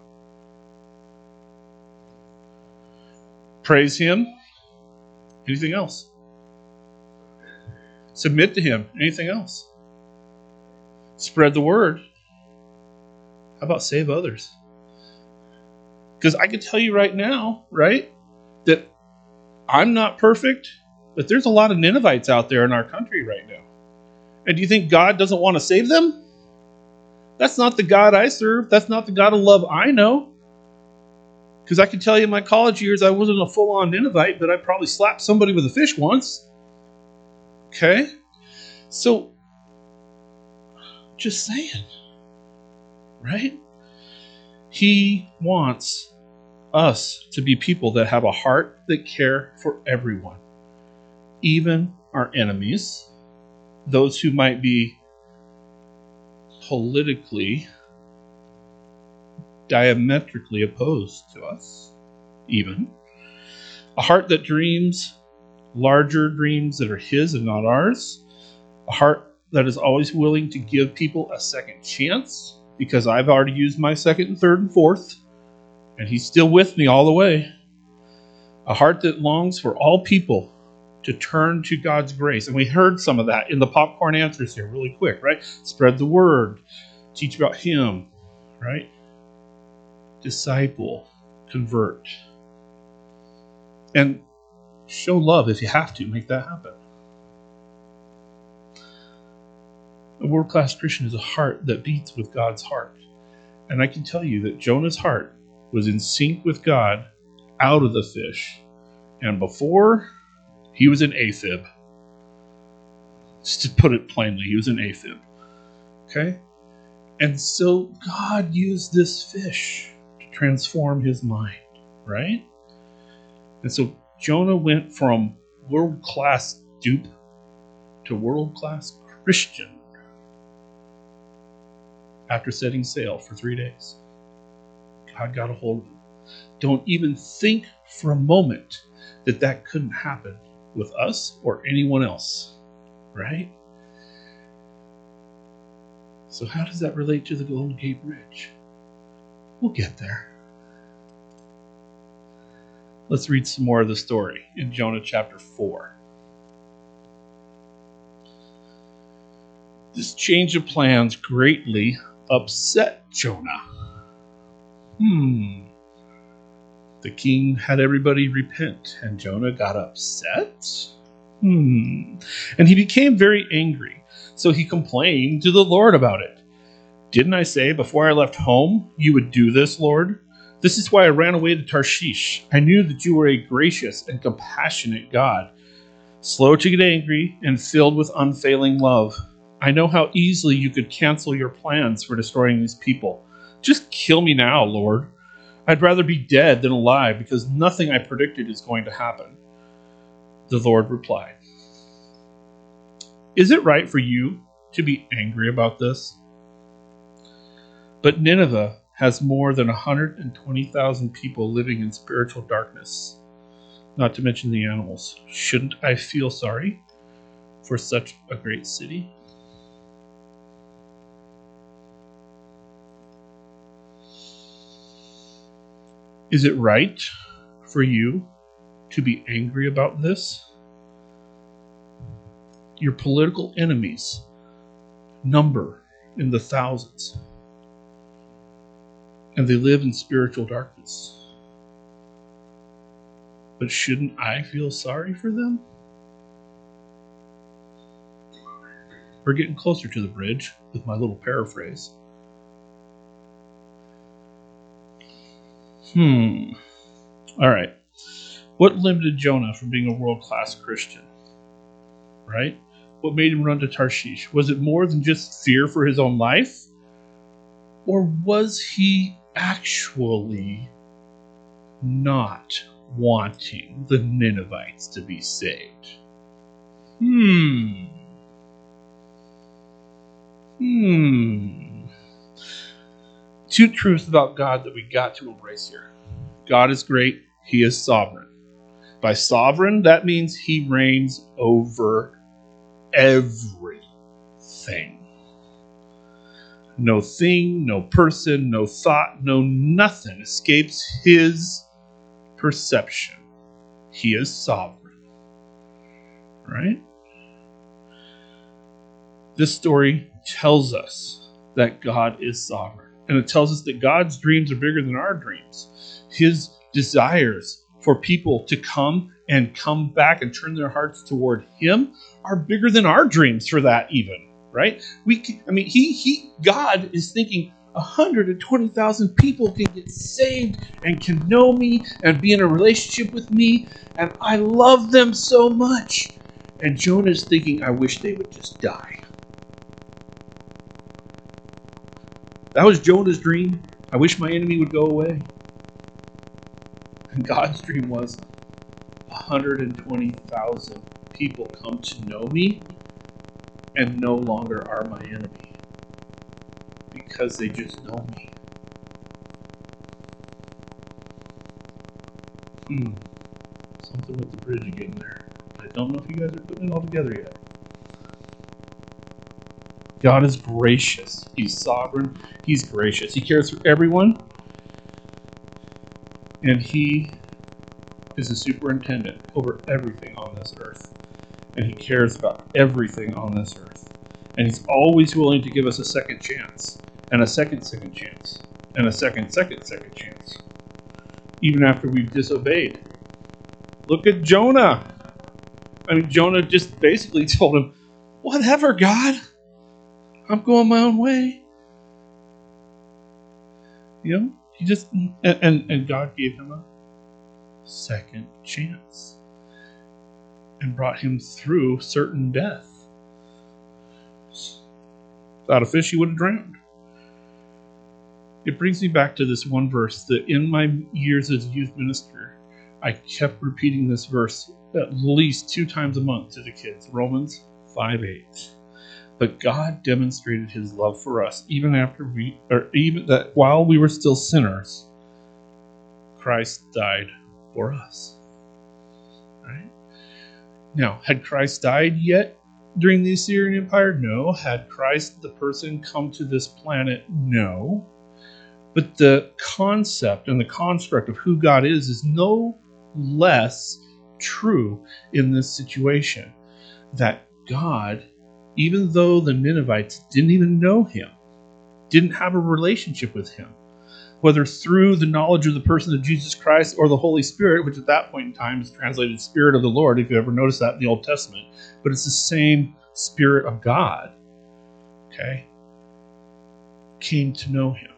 Praise Him. Anything else? Submit to Him. Anything else? Spread the word. How about save others? Because I can tell you right now, right, that I'm not perfect, but there's a lot of Ninevites out there in our country right now. And do you think God doesn't want to save them? That's not the God I serve. That's not the God of love I know. Because I can tell you in my college years, I wasn't a full-on Ninevite, but I probably slapped somebody with a fish once. Okay? So, just saying. Right? He wants us to be people that have a heart that care for everyone. Even our enemies. Those who might be politically diametrically opposed to us, even. A heart that dreams larger dreams that are His and not ours. A heart that is always willing to give people a second chance, because I've already used my second and third and fourth, and He's still with me all the way. A heart that longs for all people to turn to God's grace. And we heard some of that in the popcorn answers here really quick, right? Spread the word. Teach about Him, right? Disciple, convert, and show love if you have to. Make that happen. A world-class Christian is a heart that beats with God's heart. And I can tell you that Jonah's heart was in sync with God out of the fish. And before, he was an aphib. Just to put it plainly, he was an aphib. Okay? And so God used this fish transform his mind, right? And so Jonah went from world-class dupe to world-class Christian after setting sail for three days. God got a hold of him. Don't even think for a moment that that couldn't happen with us or anyone else, right? So how does that relate to the Golden Gate Bridge? We'll get there. Let's read some more of the story in Jonah chapter four. This change of plans greatly upset Jonah. Hmm. The king had everybody repent, and Jonah got upset? Hmm. And he became very angry, so he complained to the Lord about it. Didn't I say before I left home you would do this, Lord? This is why I ran away to Tarshish. I knew that you were a gracious and compassionate God, slow to get angry and filled with unfailing love. I know how easily you could cancel your plans for destroying these people. Just kill me now, Lord. I'd rather be dead than alive, because nothing I predicted is going to happen. The Lord replied, Is it right for you to be angry about this? But Nineveh has more than one hundred twenty thousand people living in spiritual darkness, not to mention the animals. Shouldn't I feel sorry for such a great city? Is it right for you to be angry about this? Your political enemies number in the thousands, and they live in spiritual darkness. But shouldn't I feel sorry for them? We're getting closer to the bridge with my little paraphrase. Hmm. All right. What limited Jonah from being a world-class Christian? Right? What made him run to Tarshish? Was it more than just fear for his own life? Or was he actually not wanting the Ninevites to be saved? Hmm. Hmm. Two truths about God that we got to embrace here. God is great. He is sovereign. By sovereign, that means he reigns over everything. No thing, no person, no thought, no nothing escapes his perception. He is sovereign. Right? This story tells us that God is sovereign. And it tells us that God's dreams are bigger than our dreams. His desires for people to come and come back and turn their hearts toward him are bigger than our dreams for that even, right? We, I mean, he, he, God is thinking one hundred twenty thousand people can get saved and can know me and be in a relationship with me, and I love them so much. And Jonah's thinking, I wish they would just die. That was Jonah's dream. I wish my enemy would go away. And God's dream was one hundred twenty thousand people come to know me and no longer are my enemy because they just know me. Hmm. Something with the bridge again there. I don't know if you guys are putting it all together yet. God is gracious. He's sovereign. He's gracious. He cares for everyone. And he is a superintendent over everything on this earth. And he cares about everything on this earth. And he's always willing to give us a second chance. And a second second chance. And a second second second chance. Even after we've disobeyed. Look at Jonah. I mean, Jonah just basically told him, whatever, God. I'm going my own way. You know, he just, and, and, and God gave him a second chance and brought him through certain death. Without a fish, he would have drowned. It brings me back to this one verse that in my years as a youth minister, I kept repeating this verse at least two times a month to the kids. Romans five eight. But God demonstrated his love for us even after we, or even that while we were still sinners, Christ died for us. Right? Now, had Christ died yet during the Assyrian Empire? No. Had Christ, the person, come to this planet? No. But the concept and the construct of who God is is no less true in this situation. That God, even though the Ninevites didn't even know him, didn't have a relationship with him, whether through the knowledge of the person of Jesus Christ or the Holy Spirit, which at that point in time is translated Spirit of the Lord, if you ever notice that in the Old Testament, but it's the same Spirit of God, okay, came to know him.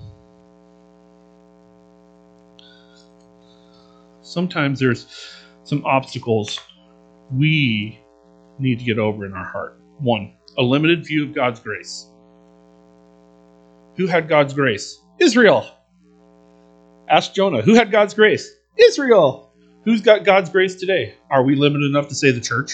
Sometimes there's some obstacles we need to get over in our heart. One, a limited view of God's grace. Who had God's grace? Israel. Ask Jonah, who had God's grace? Israel. Who's got God's grace today? Are we limited enough to say the church?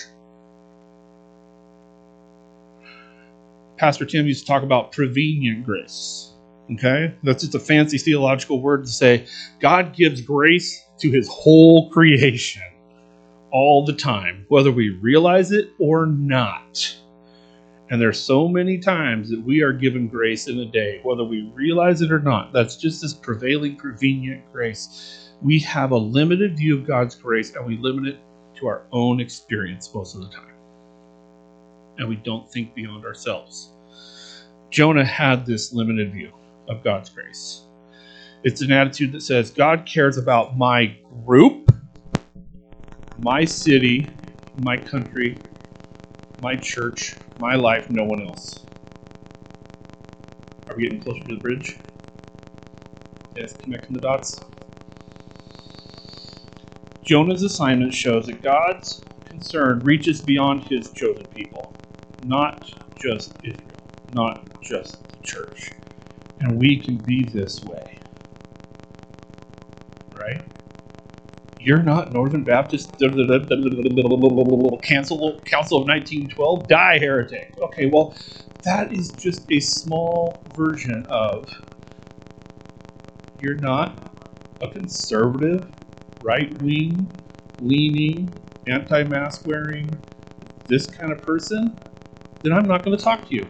Pastor Tim used to talk about prevenient grace. Okay? That's just a fancy theological word to say God gives grace to his whole creation all the time, whether we realize it or not. And there's so many times that we are given grace in a day, whether we realize it or not. That's just this prevailing, prevenient grace. We have a limited view of God's grace, and we limit it to our own experience most of the time. And we don't think beyond ourselves. Jonah had this limited view of God's grace. It's an attitude that says, God cares about my group, my city, my country, my church, my life, no one else. Are we getting closer to the bridge? Yes, connecting the dots. Jonah's assignment shows that God's concern reaches beyond his chosen people, not just Israel, not just the church. And we can be this way. Right? You're not Northern Baptist Council, Council of nineteen twelve? Die, heretic. Okay, well, that is just a small version of you're not a conservative, right-wing, leaning, anti-mask wearing, this kind of person, then I'm not going to talk to you.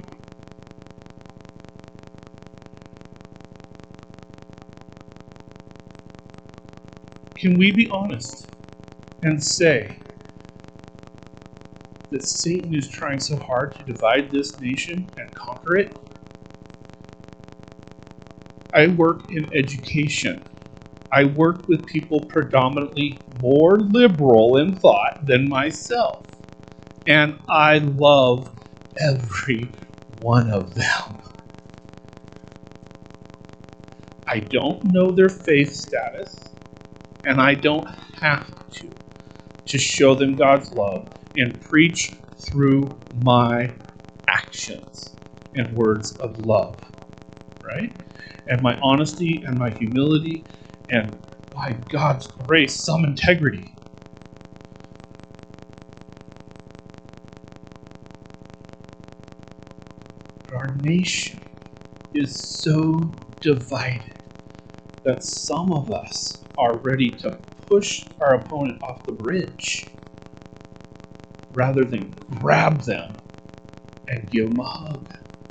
Can we be honest and say that Satan is trying so hard to divide this nation and conquer it? I work in education. I work with people predominantly more liberal in thought than myself. And I love every one of them. I don't know their faith status, and I don't have to, to show them God's love and preach through my actions and words of love, right? And my honesty and my humility and, by God's grace, some integrity. But our nation is so divided that some of us are ready to push our opponent off the bridge rather than grab them and give them a hug.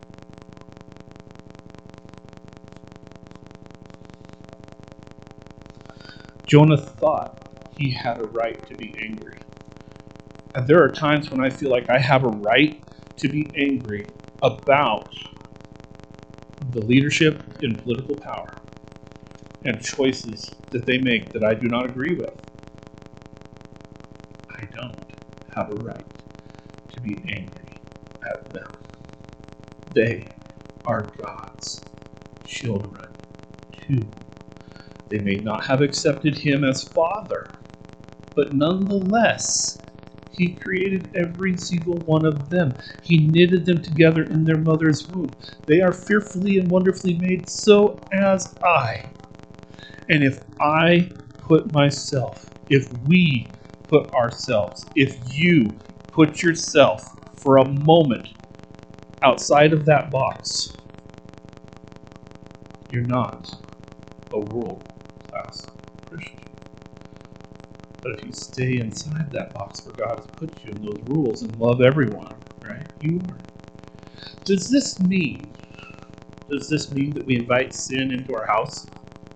Jonah thought he had a right to be angry. And there are times when I feel like I have a right to be angry about the leadership in political power and choices that they make that I do not agree with. I don't have a right to be angry at them. They are God's children too. They may not have accepted him as Father, but nonetheless, he created every single one of them. He knitted them together in their mother's womb. They are fearfully and wonderfully made, so as I. And if I put myself, if we put ourselves, if you put yourself for a moment outside of that box, you're not a world-class Christian. But if you stay inside that box where God has put you in those rules and love everyone, right, you are. Does this mean, does this mean that we invite sin into our house?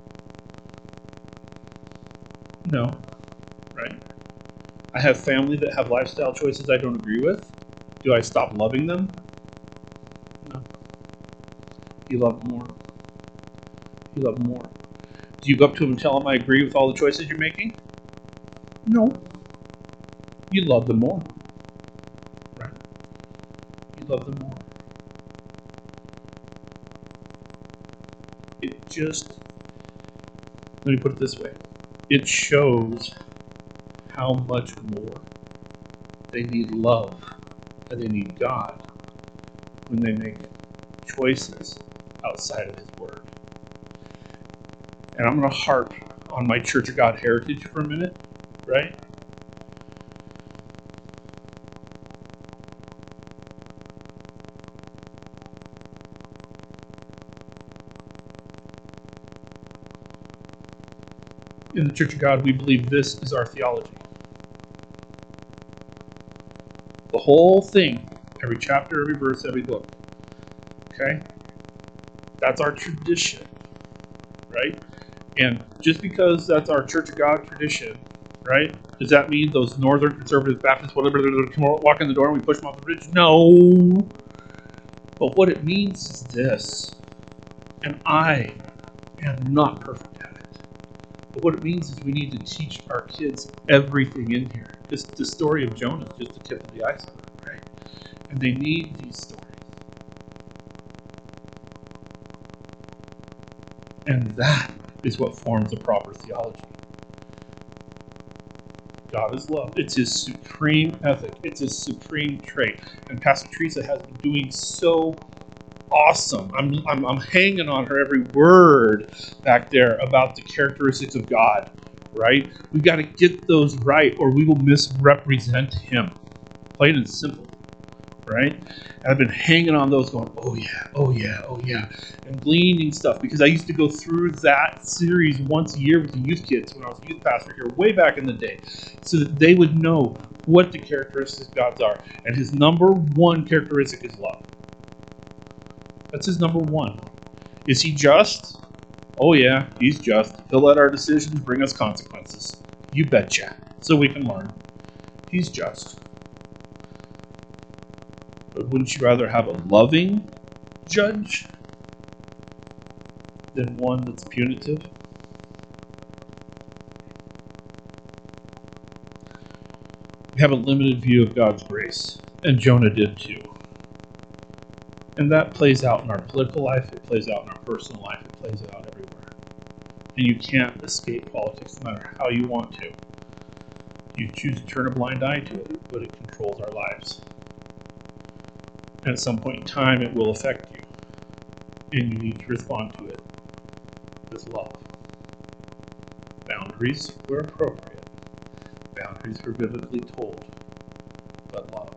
No, right? I have family that have lifestyle choices I don't agree with. Do I stop loving them? No. You love more. You love more. Do you go up to them and tell them I agree with all the choices you're making? No. You love them more. Right? You love them more. It just, let me put it this way. It shows how much more they need love and they need God when they make choices outside of His Word. And I'm going to harp on my Church of God heritage for a minute, right? In the Church of God, we believe this is our theology. The whole thing, every chapter, every verse, every book. Okay? That's our tradition, right? And just because that's our Church of God tradition, right? Does that mean those Northern Conservative Baptists, whatever, they're going to come walk in the door and we push them off the bridge? No. But what it means is this, and I am not perfect at it. But what it means is we need to teach our kids everything in here. Just the story of Jonah is just the tip of the iceberg, right? And they need these stories. And that is what forms a proper theology. God is love. It's His supreme ethic. It's His supreme trait. And Pastor Teresa has been doing so awesome. I'm, I'm, I'm hanging on her every word back there about the characteristics of God, right? We've got to get those right or we will misrepresent Him. Plain and simple, right? And I've been hanging on those going, oh yeah, oh yeah, oh yeah, and gleaning stuff, because I used to go through that series once a year with the youth kids when I was a youth pastor here way back in the day, so that they would know what the characteristics of God are. And his number one characteristic is love. That's his number one. Is he just? Oh yeah, he's just. He'll let our decisions bring us consequences. You betcha. So we can learn. He's just. But wouldn't you rather have a loving judge than one that's punitive? We have a limited view of God's grace, and Jonah did too. And that plays out in our political life, it plays out in our personal life, it plays out everywhere. And you can't escape politics no matter how you want to. You choose to turn a blind eye to it, but it controls our lives. And at some point in time, it will affect you. And you need to respond to it with love. Boundaries where appropriate. Boundaries were biblically told, but love.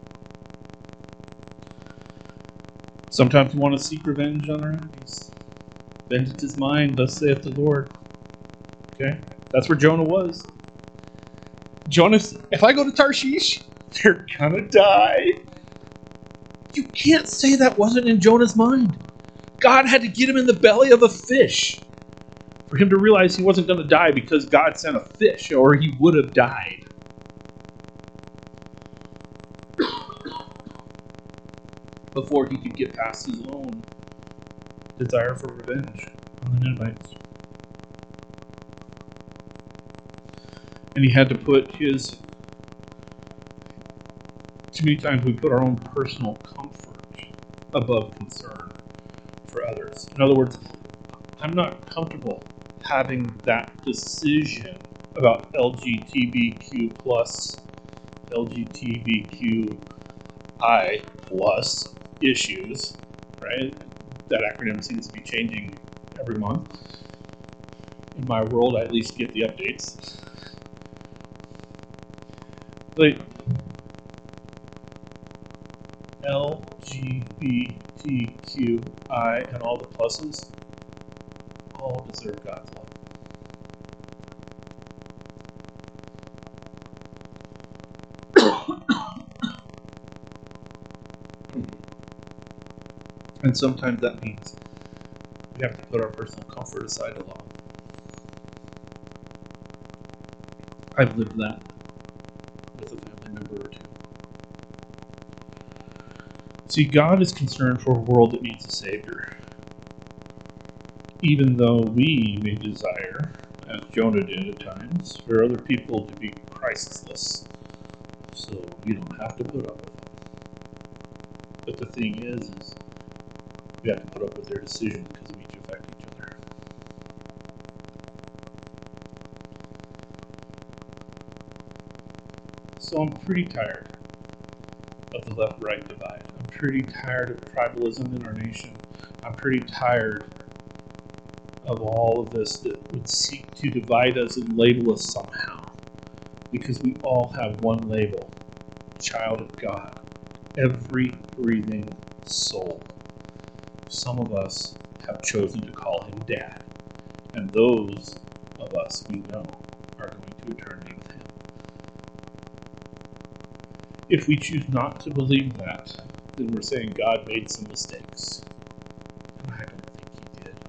Sometimes we want to seek revenge on our enemies. Vengeance is mine, thus saith the Lord. Okay? That's where Jonah was. Jonah, if I go to Tarshish, they're gonna die. You can't say that wasn't in Jonah's mind. God had to get him in the belly of a fish for him to realize he wasn't going to die because God sent a fish, or he would have died. Before he could get past his own desire for revenge on the Ninevites. And he had to put his... Too many times we put our own personal comfort above concern for others. In other words, I'm not comfortable having that decision about L G B T Q plus, L G B T Q I plus issues, right? That acronym seems to be changing every month. In my world, I at least get the updates. But L G B T Q I and all the pluses all deserve God's love. And sometimes that means we have to put our personal comfort aside to love. I've lived that with a family member or two. See, God is concerned for a world that needs a Savior. Even though we may desire, as Jonah did at times, for other people to be Christless, so we don't have to put up with them. But the thing is, is we have to put up with their decisions because we each affect each other. So I'm pretty tired of the left-right divide. I'm pretty tired of tribalism in our nation. I'm pretty tired of all of this that would seek to divide us and label us somehow. Because we all have one label, child of God. Every breathing soul. Some of us have chosen to call him Dad. And those of us we know are going to eternity with him. If we choose not to believe that, then we're saying God made some mistakes. And I don't think he did.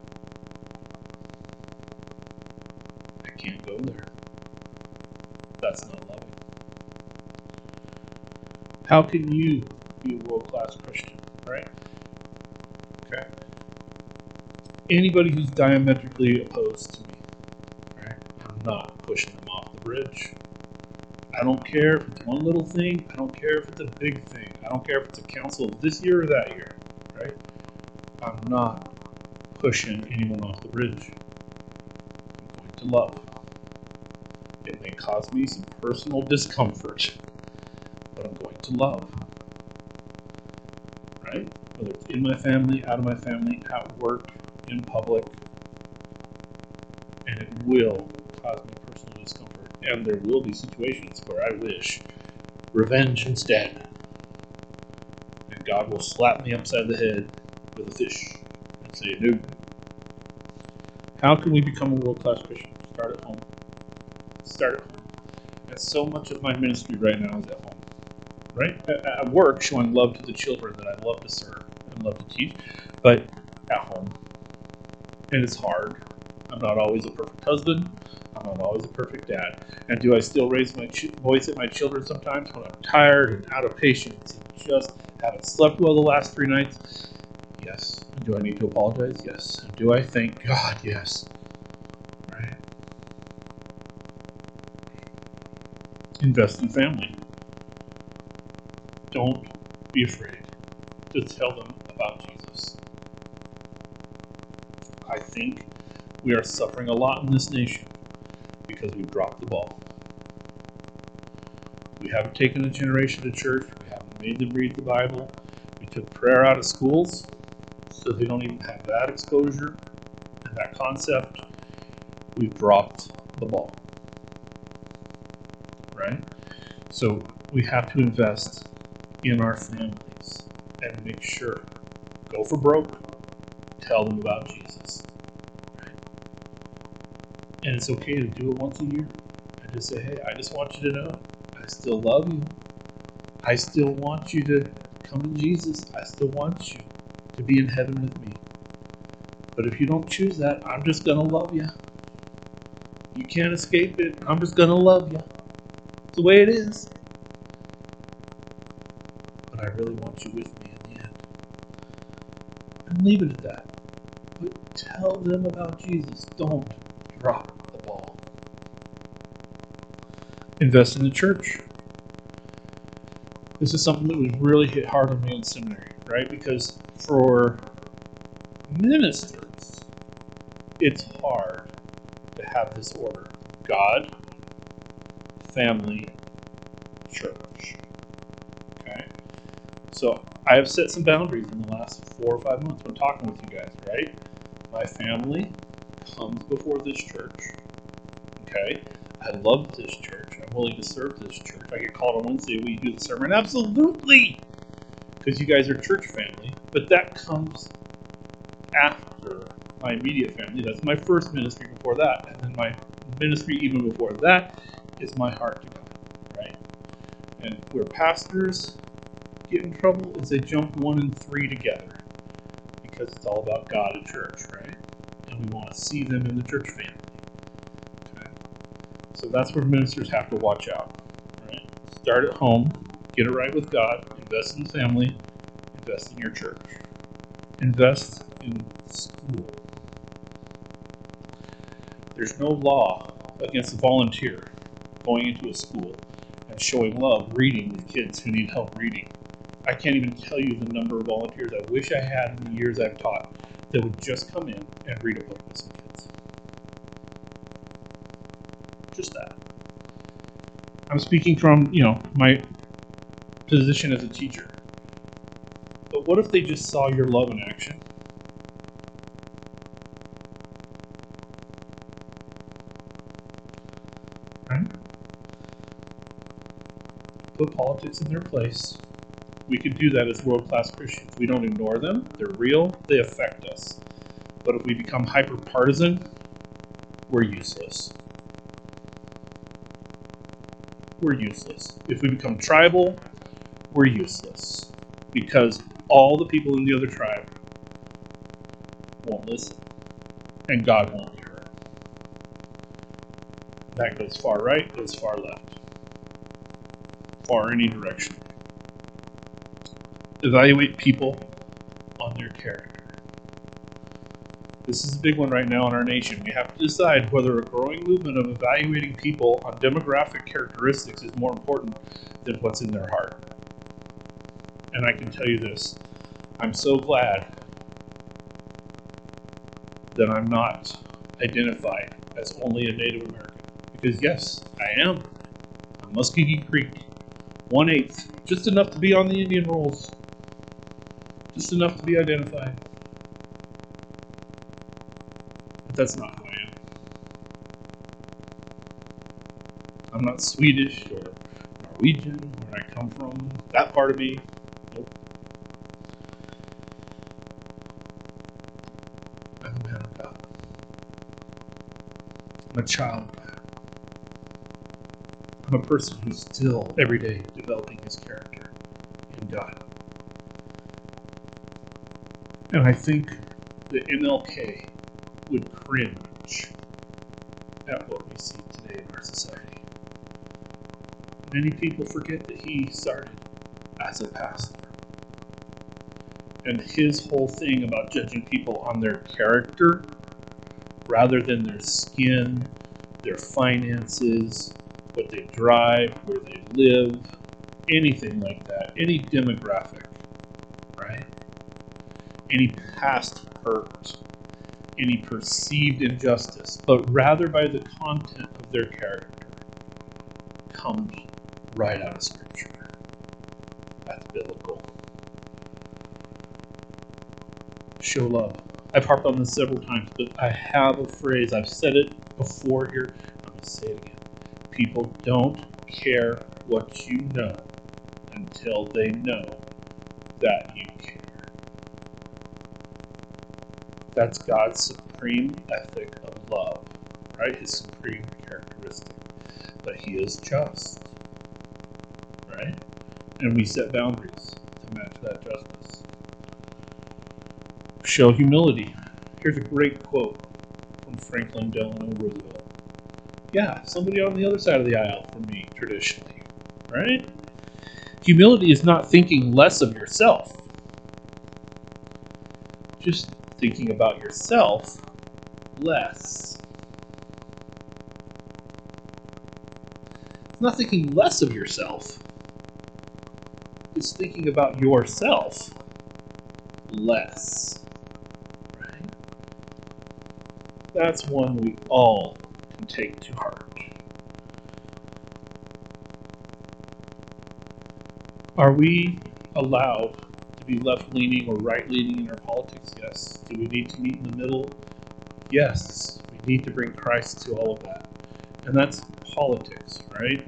I can't go there. That's not loving. How can you be a world-class Christian, right? Okay. Anybody who's diametrically opposed to me, right? I'm not pushing them off the bridge. I don't care if it's one little thing. I don't care if it's a big thing. I don't care if it's a council this year or that year, right? I'm not pushing anyone off the bridge. I'm going to love. It may cause me some personal discomfort, but I'm going to love. Right? Whether it's in my family, out of my family, at work, in public, and it will cause me personal discomfort. And there will be situations where I wish revenge instead. God will slap me upside the head with a fish and say, no. How can we become a world-class Christian? Start at home. Start at home. And so much of my ministry right now is at home. Right? At work, showing love to the children that I love to serve and love to teach, but at home. And it's hard. I'm not always a perfect husband. I'm not always a perfect dad. And do I still raise my ch- voice at my children sometimes when I'm tired and out of patience and just haven't slept well the last three nights? Yes. And do I need to apologize? Yes. And do I thank God? Yes. Right? Invest in family. Don't be afraid to tell them about Jesus. I think we are suffering a lot in this nation because we've dropped the ball. We haven't taken a generation to church. We haven't made them read the Bible. We took prayer out of schools so they don't even have that exposure and that concept. We've dropped the ball. Right? So we have to invest in our families and make sure. Go for broke. Tell them about Jesus. Right? And it's okay to do it once a year. And just say, hey, I just want you to know I still love you. I still want you to come to Jesus. I still want you to be in heaven with me. But if you don't choose that, I'm just going to love you. You can't escape it. I'm just going to love you. It's the way it is. But I really want you with me in the end. And leave it at that. But tell them about Jesus. Don't drop the ball. Invest in the church. This is something that was really hit hard on me in seminary, right? Because for ministers, it's hard to have this order. God, family, church. Okay? So I have set some boundaries in the last four or five months when talking with you guys, right? My family comes before this church. Okay? I love this church. I'm willing to serve this church. I get called on Wednesday, will you do the sermon? Absolutely! Because you guys are church family. But that comes after my immediate family. That's my first ministry before that. And then my ministry even before that is my heart to God. Right? And where pastors get in trouble is they jump one and three together. Because it's all about God at church, right? And we want to see them in the church family. So that's where ministers have to watch out. Right? Start at home, get it right with God, invest in the family, invest in your church. Invest in school. There's no law against a volunteer going into a school and showing love reading with kids who need help reading. I can't even tell you the number of volunteers I wish I had in the years I've taught that would just come in and read a book with some kids. Just that. I'm speaking from, you know, my position as a teacher. But what if they just saw your love in action? Right? Put politics in their place. We can do that as world-class Christians. We don't ignore them. They're real. They affect us. But if we become hyper-partisan, we're useless. We're useless. If we become tribal, we're useless. Because all the people in the other tribe won't listen. And God won't be heard. That goes far right, goes far left. Far any direction. Evaluate people on their character. This is a big one right now in our nation. We have to decide whether a growing movement of evaluating people on demographic characteristics is more important than what's in their heart. And I can tell you this, I'm so glad that I'm not identified as only a Native American. Because yes, I am. I'm Muscogee Creek. One-eighth. Just enough to be on the Indian rolls. Just enough to be identified. But that's not who I am. I'm not Swedish or Norwegian, where I come from. That part of me, nope. I'm a child of that. I'm a person who's still every day developing his character in God. And I think that M L K would cringe at what we see today in our society. Many people forget that he started as a pastor. And his whole thing about judging people on their character rather than their skin, their finances, what they drive, where they live, anything like that, any demographic, right? Any past hurt, any perceived injustice, but rather by the content of their character, comes right out of Scripture. That's biblical. Show love. I've harped on this several times, but I have a phrase. I've said it before here. I'm going to say it again. People don't care what you know until they know that you care. That's God's supreme ethic of love, right? His supreme characteristic. But he is just, right? And we set boundaries to match that justice. Show humility. Here's a great quote from Franklin Delano Roosevelt. Yeah, somebody on the other side of the aisle from me, traditionally, right? Humility is not thinking less of yourself. Just thinking about yourself less. It's not thinking less of yourself. It's thinking about yourself less. Right? That's one we all can take to heart. Are we allowed to be left-leaning or right-leaning in our politics? Yes. Do we need to meet in the middle? Yes. We need to bring Christ to all of that. And that's politics, right?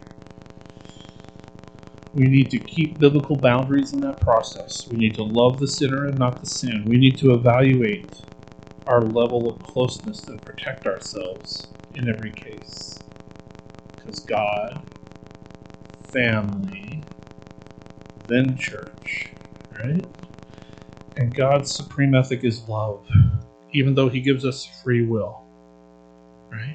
We need to keep biblical boundaries in that process. We need to love the sinner and not the sin. We need to evaluate our level of closeness and protect ourselves in every case. Because God, family, then church, right? And God's supreme ethic is love, even though he gives us free will, right?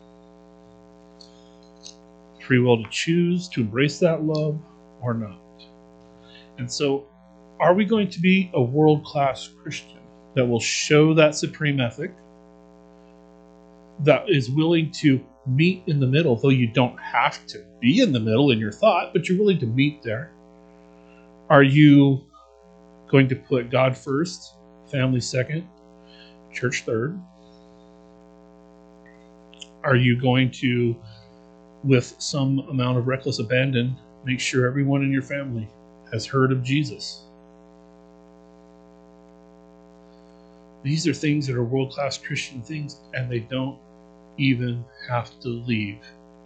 Free will to choose to embrace that love or not. And so, are we going to be a world-class Christian that will show that supreme ethic, that is willing to meet in the middle, though you don't have to be in the middle in your thought, but you're willing to meet there? Are you going to put God first, family second, church third? Are you going to, with some amount of reckless abandon, make sure everyone in your family has heard of Jesus? These are things that are world-class Christian things, and they don't even have to leave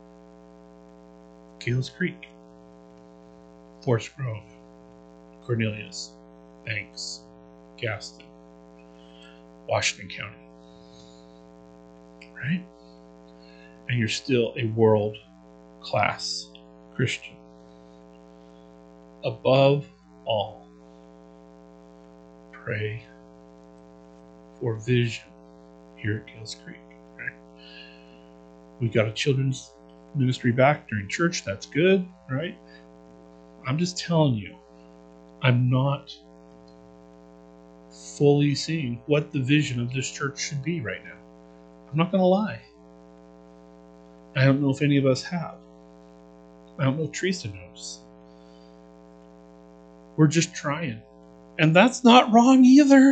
Gales Creek, Forest Grove, Cornelius, Banks, Gaston, Washington County, right? And you're still a world-class Christian. Above all, pray for vision here at Gales Creek, right? We got a children's ministry back during church. That's good, right? I'm just telling you, I'm not fully seeing what the vision of this church should be right now. I'm not going to lie. I don't know if any of us have. I don't know if Teresa knows. We're just trying. And that's not wrong either.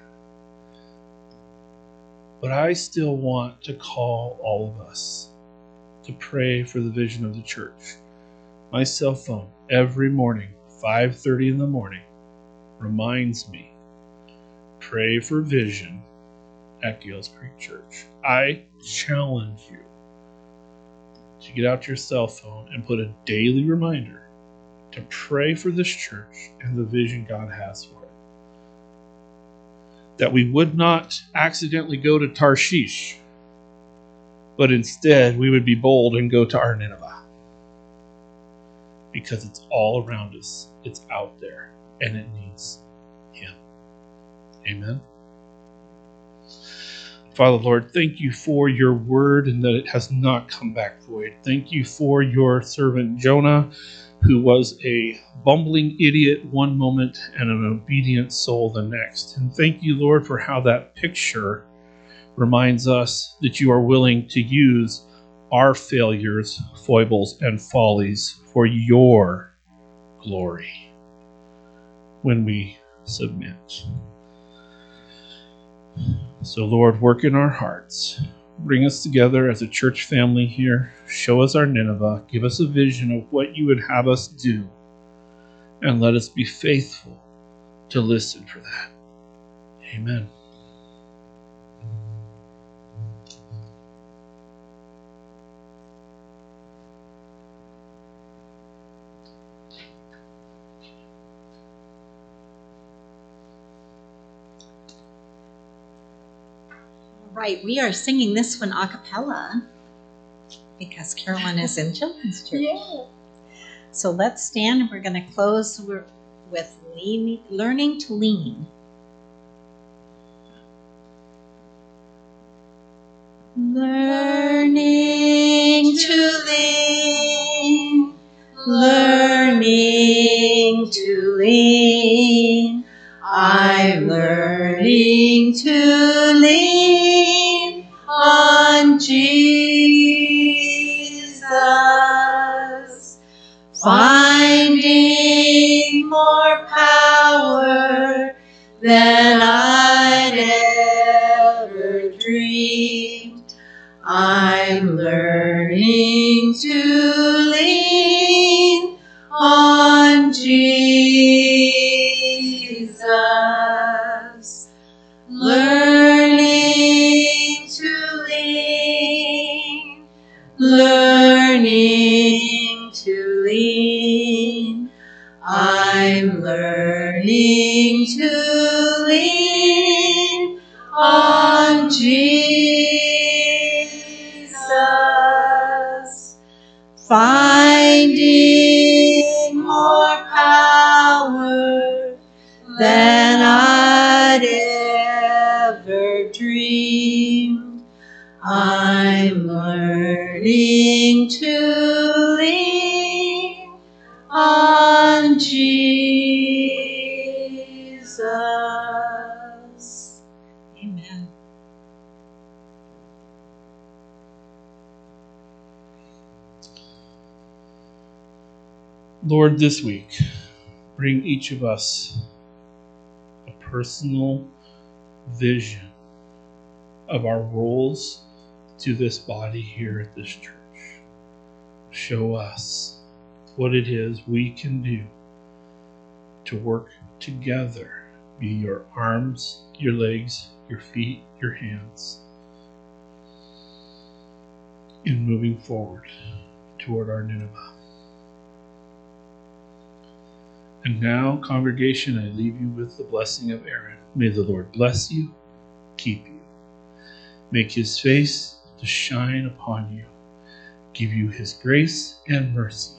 But I still want to call all of us to pray for the vision of the church. My cell phone every morning, five thirty in the morning, reminds me, pray for vision at Gales Creek Church. I challenge you to get out your cell phone and put a daily reminder to pray for this church and the vision God has for it. That we would not accidentally go to Tarshish but instead we would be bold and go to our Nineveh. Because it's all around us. It's out there. And it needs Him. Amen. Father, Lord, thank you for your word and that it has not come back void. Thank you for your servant Jonah, who was a bumbling idiot one moment and an obedient soul the next. And thank you, Lord, for how that picture reminds us that you are willing to use our failures, foibles, and follies for your glory when we submit. So, Lord, work in our hearts. Bring us together as a church family here. Show us our Nineveh. Give us a vision of what you would have us do. And let us be faithful to listen for that. Amen. Right, we are singing this one a cappella because Carolyn is in children's church. Yeah. So let's stand and we're going to close with lean, learning to lean. Learning to lean, learning to lean, I'm learning to lean on Jesus, finding more power than I'd ever dreamed. I'm learning to lean on Jesus, learning to lean, learning to lean, I'm learning to lean on Jesus, finding more power than I'd ever dreamed. I'm learning to lean on Jesus. Amen. Lord, this week, bring each of us a personal vision of our roles to this body here at this church. Show us what it is we can do to work together, be your arms, your legs, your feet, your hands, in moving forward toward our Nineveh. And now, congregation, I leave you with the blessing of Aaron. May the Lord bless you, keep you, make his face to shine upon you, give you his grace and mercy,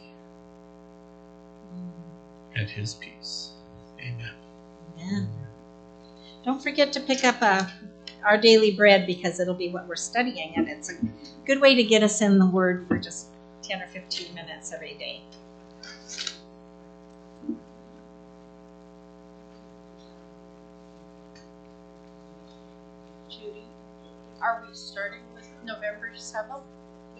and his peace. Amen. Amen. Don't forget to pick up uh, our daily bread because it'll be what we're studying, and it's a good way to get us in the Word for just ten or fifteen minutes every day. Judy, are we starting with November seventh?